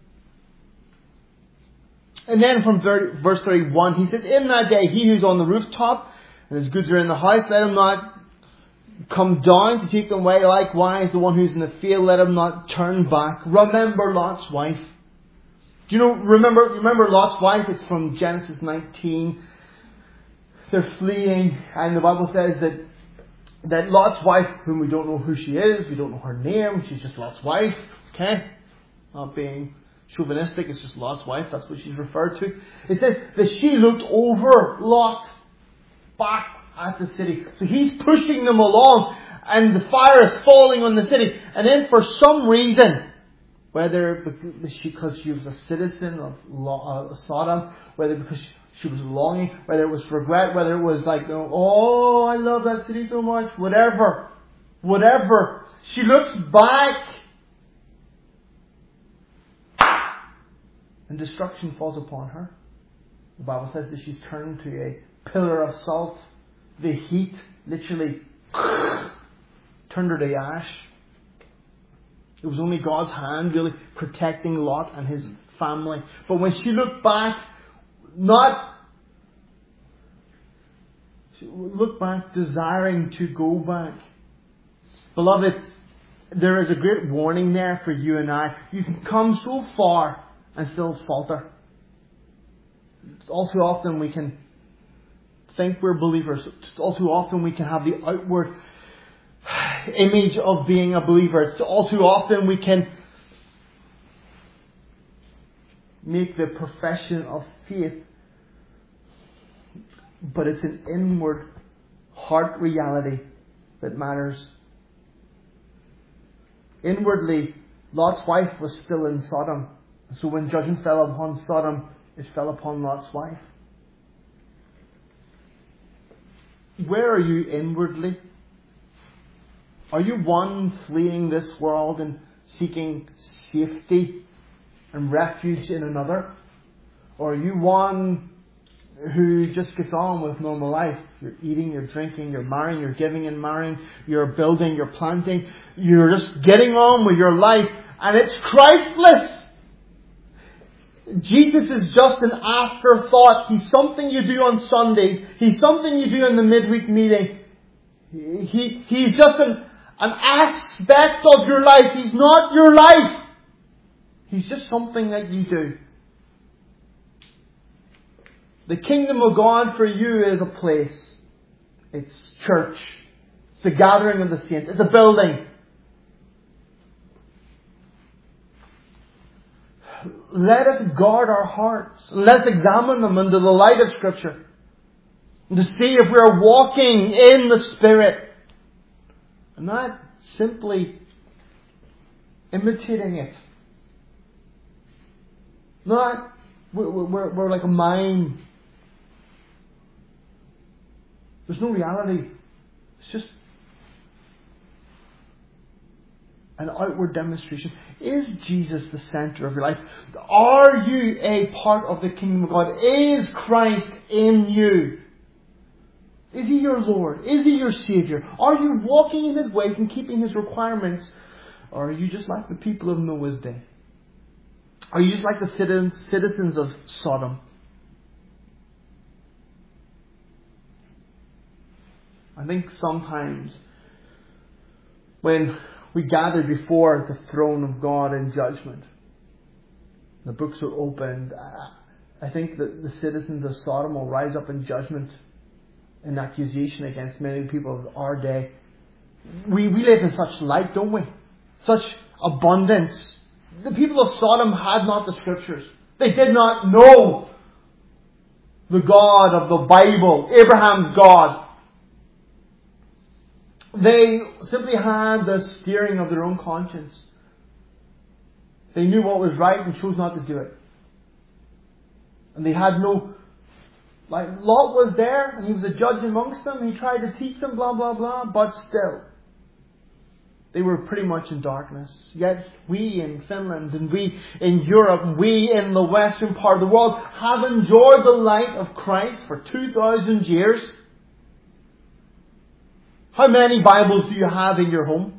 And then from thirty, verse thirty-one, he says, in that day, he who's on the rooftop and his goods are in the house, let him not come down to take them away. Likewise, the one who's in the field, let him not turn back. Remember Lot's wife. Do you know, remember, remember Lot's wife? It's from Genesis nineteen. They're fleeing, and the Bible says that, that Lot's wife, whom we don't know who she is, we don't know her name, she's just Lot's wife, okay? Not being chauvinistic, it's just Lot's wife, that's what she's referred to. It says that she looked over Lot back at the city. So he's pushing them along, and the fire is falling on the city. And then for some reason, whether because she was a citizen of Sodom, whether because she was longing, whether it was regret, whether it was like, oh, I love that city so much, whatever, whatever, she looks back and destruction falls upon her. The Bible says that she's turned to a pillar of salt. The heat literally turned her to ash. It was only God's hand really protecting Lot and his family. But when she looked back, not she looked back desiring to go back. Beloved, there is a great warning there for you and I. You can come so far and still falter. All too often we can think we're believers. All too often we can have the outward image of being a believer. All too often we can make the profession of faith, but it's an inward heart reality that matters. Inwardly, Lot's wife was still in Sodom. So when judgment fell upon Sodom, it fell upon Lot's wife. Where are you inwardly? Are you one fleeing this world and seeking safety and refuge in another? Or are you one who just gets on with normal life? You're eating, you're drinking, you're marrying, you're giving and marrying, you're building, you're planting. You're just getting on with your life, and it's Christless. Jesus is just an afterthought. He's something you do on Sundays. He's something you do in the midweek meeting. He, he's just an, an aspect of your life. He's not your life. He's just something that you do. The kingdom of God for you is a place. It's church. It's the gathering of the saints. It's a building. Let us guard our hearts. Let's examine them under the light of Scripture. And to see if we are walking in the Spirit. And not simply imitating it. Not, we're, we're, we're like a mime. There's no reality. It's just an outward demonstration. Is Jesus the center of your life? Are you a part of the kingdom of God? Is Christ in you? Is He your Lord? Is He your Savior? Are you walking in His ways and keeping His requirements? Or are you just like the people of Noah's day? Are you just like the citizens of Sodom? I think sometimes when we gather before the throne of God in judgment, the books are opened, I think that the citizens of Sodom will rise up in judgment in accusation against many people of our day. We, we live in such light, don't we? Such abundance. The people of Sodom had not the Scriptures. They did not know the God of the Bible, Abraham's God. They simply had the steering of their own conscience. They knew what was right and chose not to do it. And they had no... Like, Lot was there and he was a judge amongst them. He tried to teach them, blah, blah, blah. But still, they were pretty much in darkness. Yet we in Finland and we in Europe and we in the western part of the world have enjoyed the light of Christ for two thousand years. How many Bibles do you have in your home?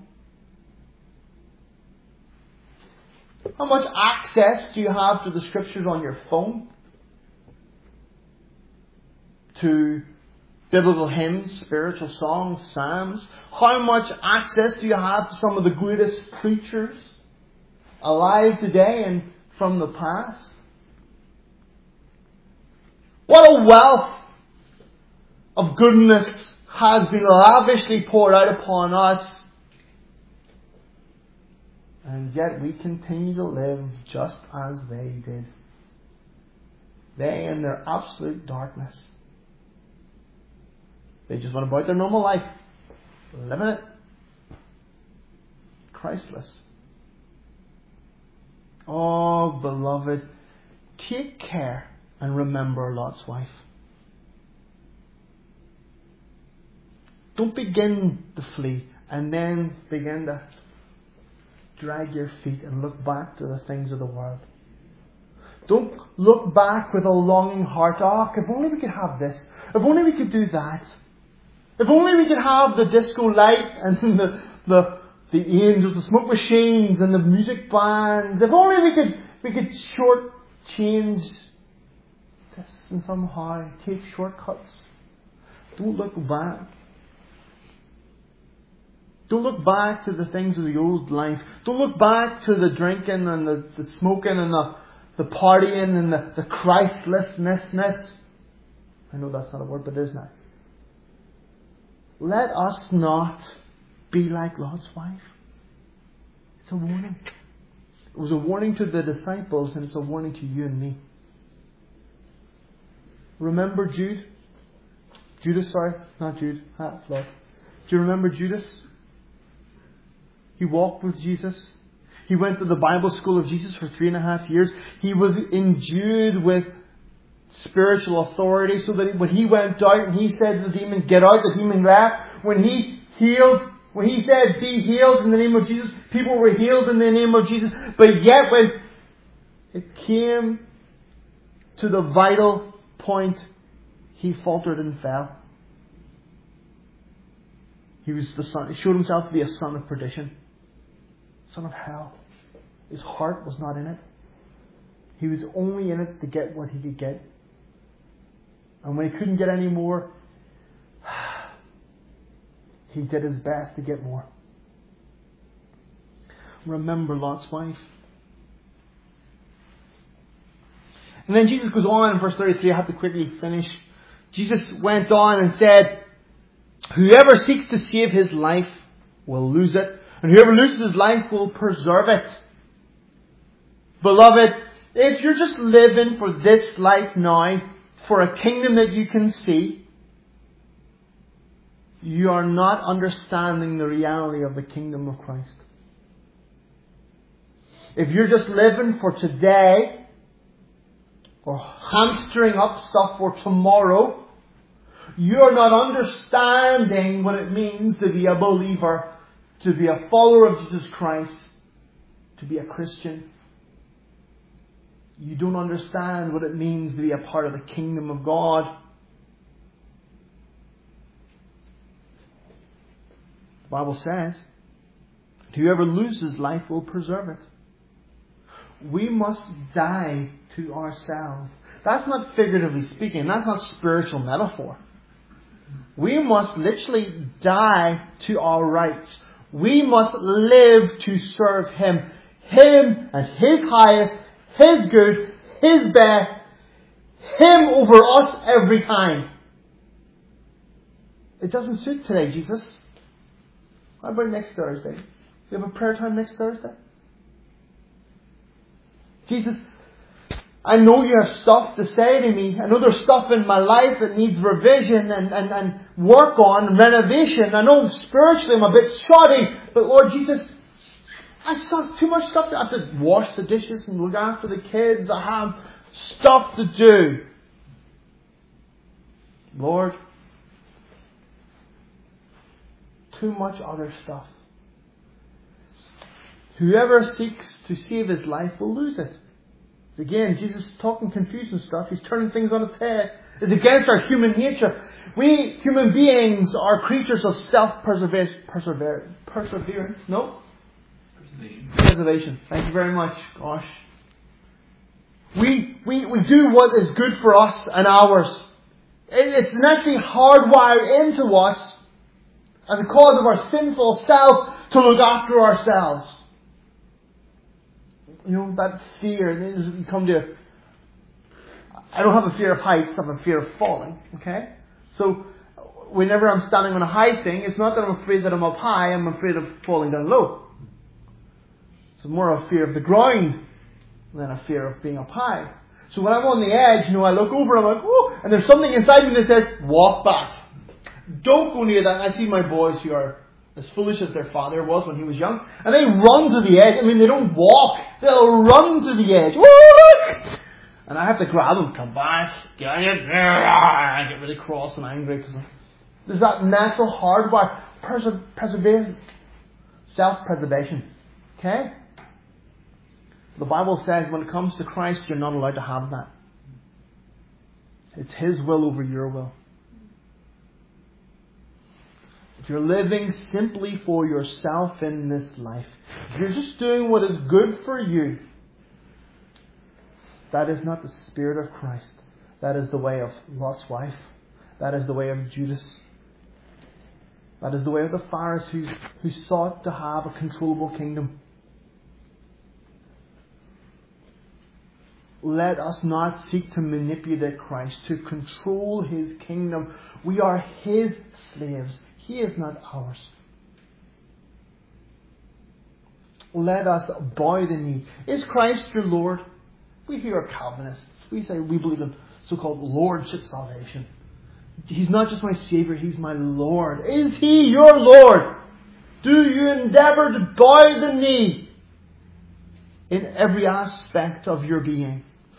How much access do you have to the Scriptures on your phone? To biblical hymns, spiritual songs, psalms? How much access do you have to some of the greatest preachers alive today and from the past? What a wealth of goodness has been lavishly poured out upon us. And yet we continue to live just as they did. They in their absolute darkness. They just went about their normal life, living it, Christless. Oh, beloved, take care and remember Lot's wife. Don't begin to flee and then begin to drag your feet and look back to the things of the world. Don't look back with a longing heart. Oh, if only we could have this. If only we could do that. If only we could have the disco light and the, the, the angels, the smoke machines and the music bands. If only we could, we could short change this and somehow take shortcuts. Don't look back. Don't look back to the things of the old life. Don't look back to the drinking and the, the smoking and the, the partying and the, the Christlessness. I know that's not a word, but it is now. Let us not be like Lot's wife. It's a warning. It was a warning to the disciples and it's a warning to you and me. Remember Jude? Judas, sorry. Not Jude. Ah, Lord. Do you remember Judas? He walked with Jesus. He went to the Bible school of Jesus for three and a half years. He was endued with spiritual authority so that when he went out and he said to the demon, get out, the demon left. When he healed, when he said, be healed in the name of Jesus, people were healed in the name of Jesus. But yet when it came to the vital point, he faltered and fell. He was the son. He showed himself to be a son of perdition. Son of hell. His heart was not in it. He was only in it to get what he could get. And when he couldn't get any more, he did his best to get more. Remember Lot's wife. And then Jesus goes on in verse thirty-three. I have to quickly finish. Jesus went on and said, whoever seeks to save his life will lose it. And whoever loses his life will preserve it. Beloved, if you're just living for this life now, for a kingdom that you can see, you are not understanding the reality of the kingdom of Christ. If you're just living for today, or hamstering up stuff for tomorrow, you are not understanding what it means to be a believer, to be a follower of Jesus Christ, to be a Christian. You don't understand what it means to be a part of the kingdom of God. The Bible says, whoever loses life will preserve it. We must die to ourselves. That's not figuratively speaking. That's not spiritual metaphor. We must literally die to our rights. We must live to serve Him. Him and His highest, His good, His best, Him over us every time. It doesn't suit today, Jesus. How about next Thursday? You have a prayer time next Thursday? Jesus, I know you have stuff to say to me. I know there's stuff in my life that needs revision and, and, and work on and renovation. I know spiritually I'm a bit shoddy. But Lord Jesus, I still have too much stuff to I have to wash the dishes and look after the kids. I have stuff to do. Lord, too much other stuff. Whoever seeks to save his life will lose it. Again, Jesus is talking confusing stuff. He's turning things on its head. It's against our human nature. We human beings are creatures of self-preservation. Persever- perseverance? No? Preservation. Preservation. Thank you very much. Gosh. We, we, we do what is good for us and ours. It, it's naturally hardwired into us as a cause of our sinful self to look after ourselves. You know, that fear, you come to, I don't have a fear of heights, I have a fear of falling, okay? So, whenever I'm standing on a high thing, it's not that I'm afraid that I'm up high, I'm afraid of falling down low. It's more a fear of the ground than a fear of being up high. So when I'm on the edge, you know, I look over, I'm like, oh, and there's something inside me that says, walk back. Don't go near that. And I see my boys who are as foolish as their father was when he was young. And they run to the edge. I mean, they don't walk. They'll run to the edge. Woo! And I have to grab them. Come back. Get I get really cross and angry. Because there's that natural hardwire. Perse- preservation. Self-preservation. Okay? The Bible says when it comes to Christ, you're not allowed to have that. It's His will over your will. If you're living simply for yourself in this life, if you're just doing what is good for you, that is not the Spirit of Christ. That is the way of Lot's wife. That is the way of Judas. That is the way of the Pharisees who sought to have a controllable kingdom. Let us not seek to manipulate Christ, to control His kingdom. We are His slaves. He is not ours. Let us bow the knee. Is Christ your Lord? We here are Calvinists. We say we believe in so-called Lordship salvation. He's not just my Savior, He's my Lord. Is He your Lord? Do you endeavour to bow the knee in every aspect of your being?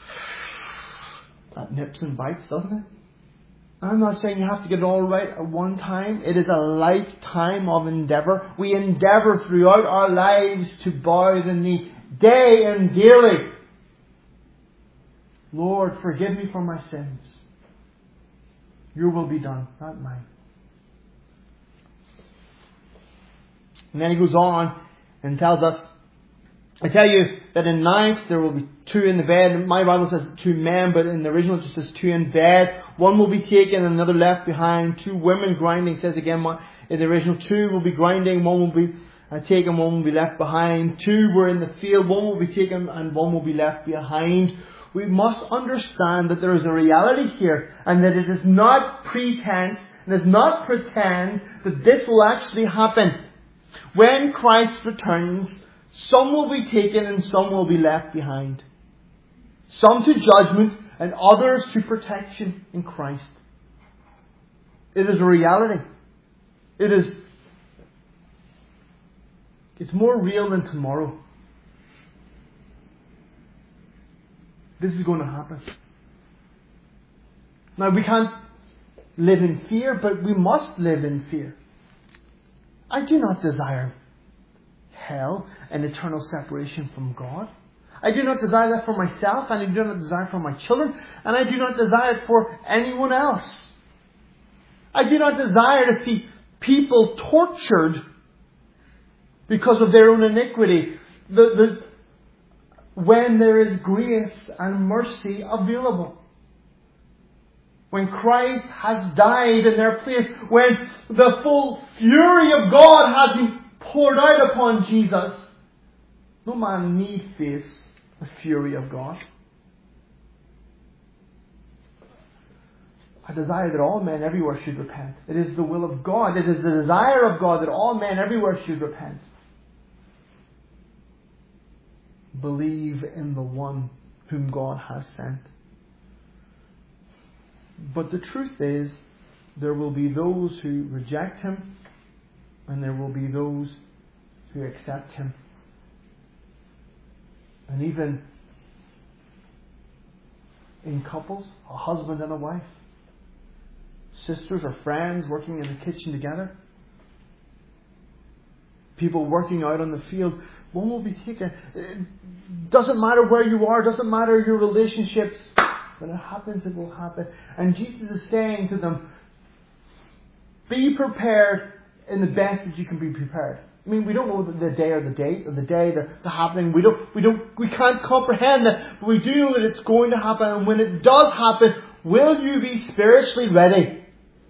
That nips and bites, doesn't it? I'm not saying you have to get it all right at one time. It is a lifetime of endeavour. We endeavour throughout our lives to bow the knee, day and daily. Lord, forgive me for my sins. Your will be done, not mine. And then he goes on and tells us, I tell you that in night there will be two in the bed. My Bible says two men, but in the original it just says two in bed. One will be taken and another left behind. Two women grinding, says again in the original. Two will be grinding, one will be uh, taken, one will be left behind. Two were in the field, one will be taken and one will be left behind. We must understand that there is a reality here and that it is not pretense and is not pretend that this will actually happen. When Christ returns, some will be taken and some will be left behind. Some to judgment and others to protection in Christ. It is a reality. It is, it's more real than tomorrow. This is going to happen. Now we can't live in fear, but we must live in fear. I do not desire hell and eternal separation from God. I do not desire that for myself, and I do not desire it for my children, and I do not desire it for anyone else. I do not desire to see people tortured because of their own iniquity. The, the, when there is grace and mercy available. When Christ has died in their place, when the full fury of God has been poured out upon Jesus, no man need face the fury of God. a desire that all men everywhere should repent. It is the will of God. It is the desire of God that all men everywhere should repent. Believe in the one whom God has sent. But the truth is, there will be those who reject him, and there will be those who accept him. And even in couples, a husband and a wife, sisters or friends working in the kitchen together, people working out on the field, one will be taken. It doesn't matter where you are, doesn't matter your relationships. When it happens, it will happen. And Jesus is saying to them, be prepared in the best that you can be prepared. I mean, we don't know the day or the date or the day, the, the happening. We don't, we don't, we can't comprehend that, but we do know that it's going to happen. And when it does happen, will you be spiritually ready?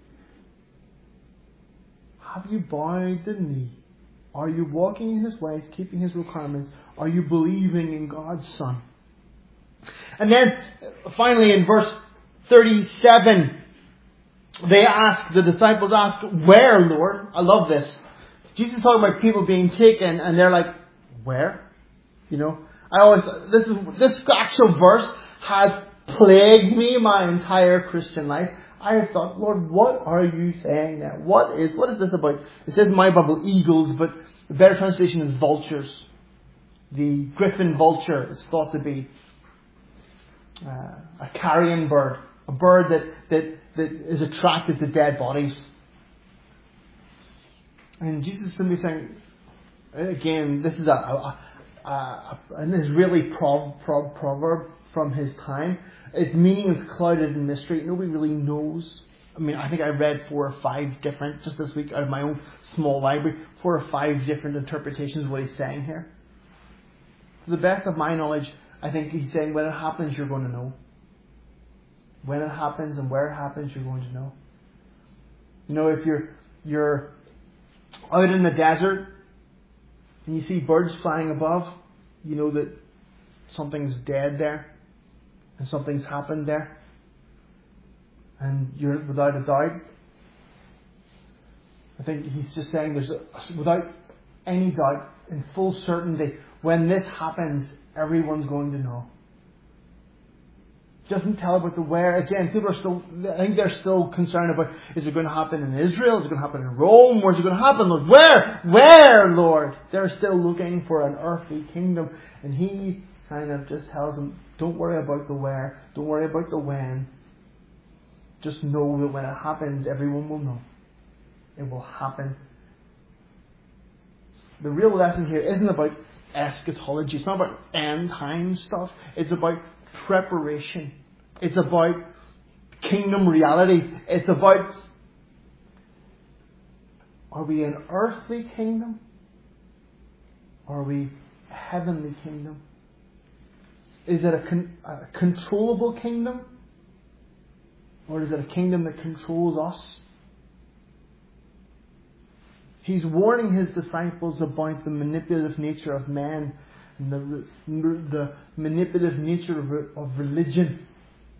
Have you bowed the knee? Are you walking in his ways, keeping his requirements? Are you believing in God's Son? And then, finally, in verse thirty-seven, they ask, the disciples ask, where, Lord? I love this. Jesus is talking about people being taken, and they're like, where? You know, I always, this is, this actual verse has plagued me my entire Christian life. I have thought, Lord, what are you saying there? What is, what is this about? It says in my Bible, eagles, but the better translation is vultures. The griffin vulture is thought to be uh, a carrion bird. A bird that, that, that is attracted to dead bodies. And Jesus is simply saying, again, this is a, a, a, a an Israeli pro, pro, proverb from his time. Its meaning is clouded in mystery. Nobody really knows. I mean, I think I read four or five different, just this week, out of my own small library, four or five different interpretations of what he's saying here. To the best of my knowledge, I think he's saying when it happens, you're going to know. When it happens and where it happens, you're going to know. You know, if you're you're out in the desert and you see birds flying above, you know that something's dead there and something's happened there. And you're without a doubt. I think he's just saying there's a, without any doubt, in full certainty, when this happens, everyone's going to know. Doesn't tell about the where. Again, people are still, I think they're still concerned about, is it going to happen in Israel? Is it going to happen in Rome? Where's it going to happen, Lord? Where? Where, Lord? They're still looking for an earthly kingdom. And he kind of just tells them, don't worry about the where. Don't worry about the when. Just know that when it happens, everyone will know. It will happen. The real lesson here isn't about eschatology. It's not about end time stuff. It's about preparation. It's about kingdom realities. It's about, are we an earthly kingdom? Or are we a heavenly kingdom? Is it a, con- a controllable kingdom? Or is it a kingdom that controls us? He's warning his disciples about the manipulative nature of men and the, the manipulative nature of, of religion.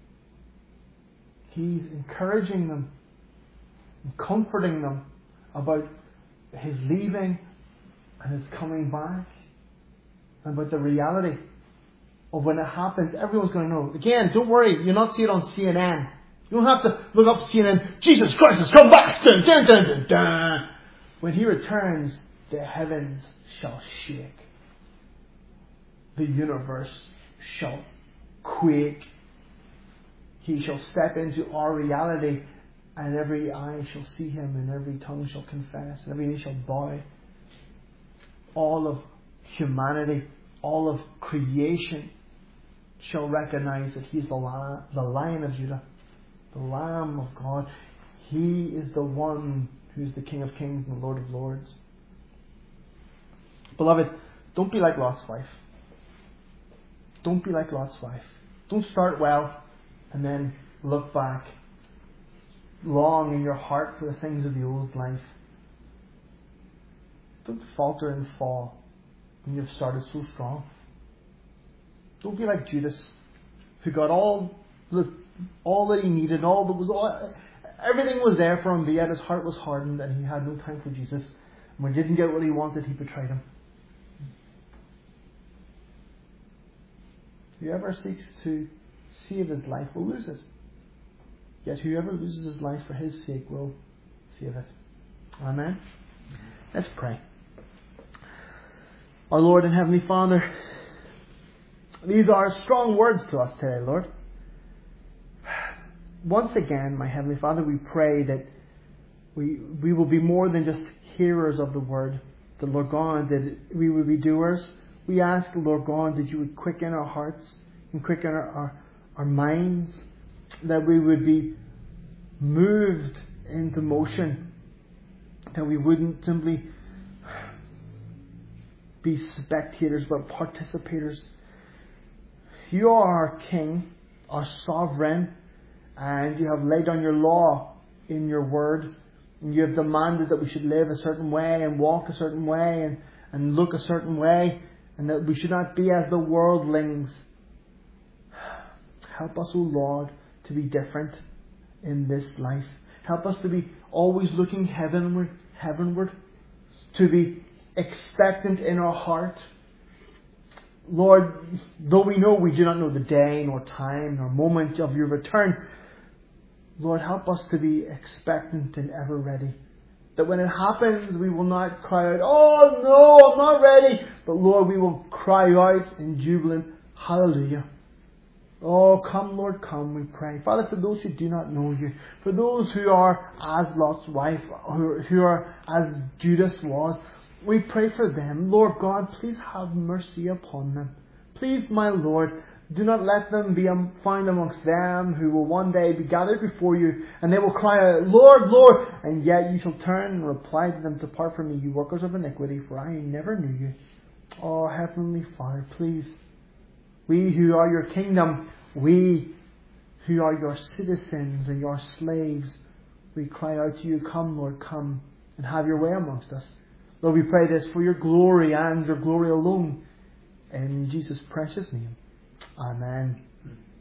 He's encouraging them and comforting them about his leaving and his coming back, and about the reality of when it happens, everyone's going to know. Again, don't worry, you'll not see it on C N N. You don't have to look up C N N. Jesus Christ has come back! Dun, dun, dun, dun, dun. When he returns, the heavens shall shake. The universe shall quake. He shall step into our reality, and every eye shall see him, and every tongue shall confess, and every knee shall bow. All of humanity, all of creation shall recognize that he's the lion, the Lion of Judah, the Lamb of God. He is the one who's the King of Kings and the Lord of Lords. Beloved, don't be like Lot's wife. Don't be like Lot's wife. Don't start well and then look back, long in your heart for the things of the old life. Don't falter and fall when you've started so strong. Don't be like Judas, who got all the all that he needed, all that was all, everything was there for him, but yet his heart was hardened and he had no time for Jesus. And when he didn't get what he wanted, he betrayed him. Whoever seeks to save his life will lose it. Yet whoever loses his life for his sake will save it. Amen. Let's pray. Our Lord and Heavenly Father, these are strong words to us today, Lord. Once again, my Heavenly Father, we pray that we we will be more than just hearers of the word. That, Lord God, that we would be doers. We ask, Lord God, that you would quicken our hearts and quicken our, our, our minds. That we would be moved into motion. That we wouldn't simply be spectators, but participators. You are our King, our sovereign, and you have laid down your law in your word. And you have demanded that we should live a certain way and walk a certain way and, and look a certain way, and that we should not be as the worldlings. Help us, O Lord, to be different in this life. Help us to be always looking heavenward, heavenward, to be expectant in our heart. Lord, though we know we do not know the day nor time nor moment of your return, Lord, help us to be expectant and ever ready. That when it happens, we will not cry out, oh no, I'm not ready. But Lord, we will cry out in jubilant, hallelujah. Oh, come, Lord, come, we pray. Father, for those who do not know you, for those who are as Lot's wife, who, who are as Judas was, we pray for them. Lord God, please have mercy upon them. Please, my Lord, do not let them be found amongst them who will one day be gathered before you, and they will cry out, Lord, Lord, and yet you shall turn and reply to them, depart from me, you workers of iniquity, for I never knew you. Oh, Heavenly Father, please, we who are your kingdom, we who are your citizens and your slaves, we cry out to you, come, Lord, come, and have your way amongst us. Lord, we pray this for your glory and your glory alone. In Jesus' precious name. Amen.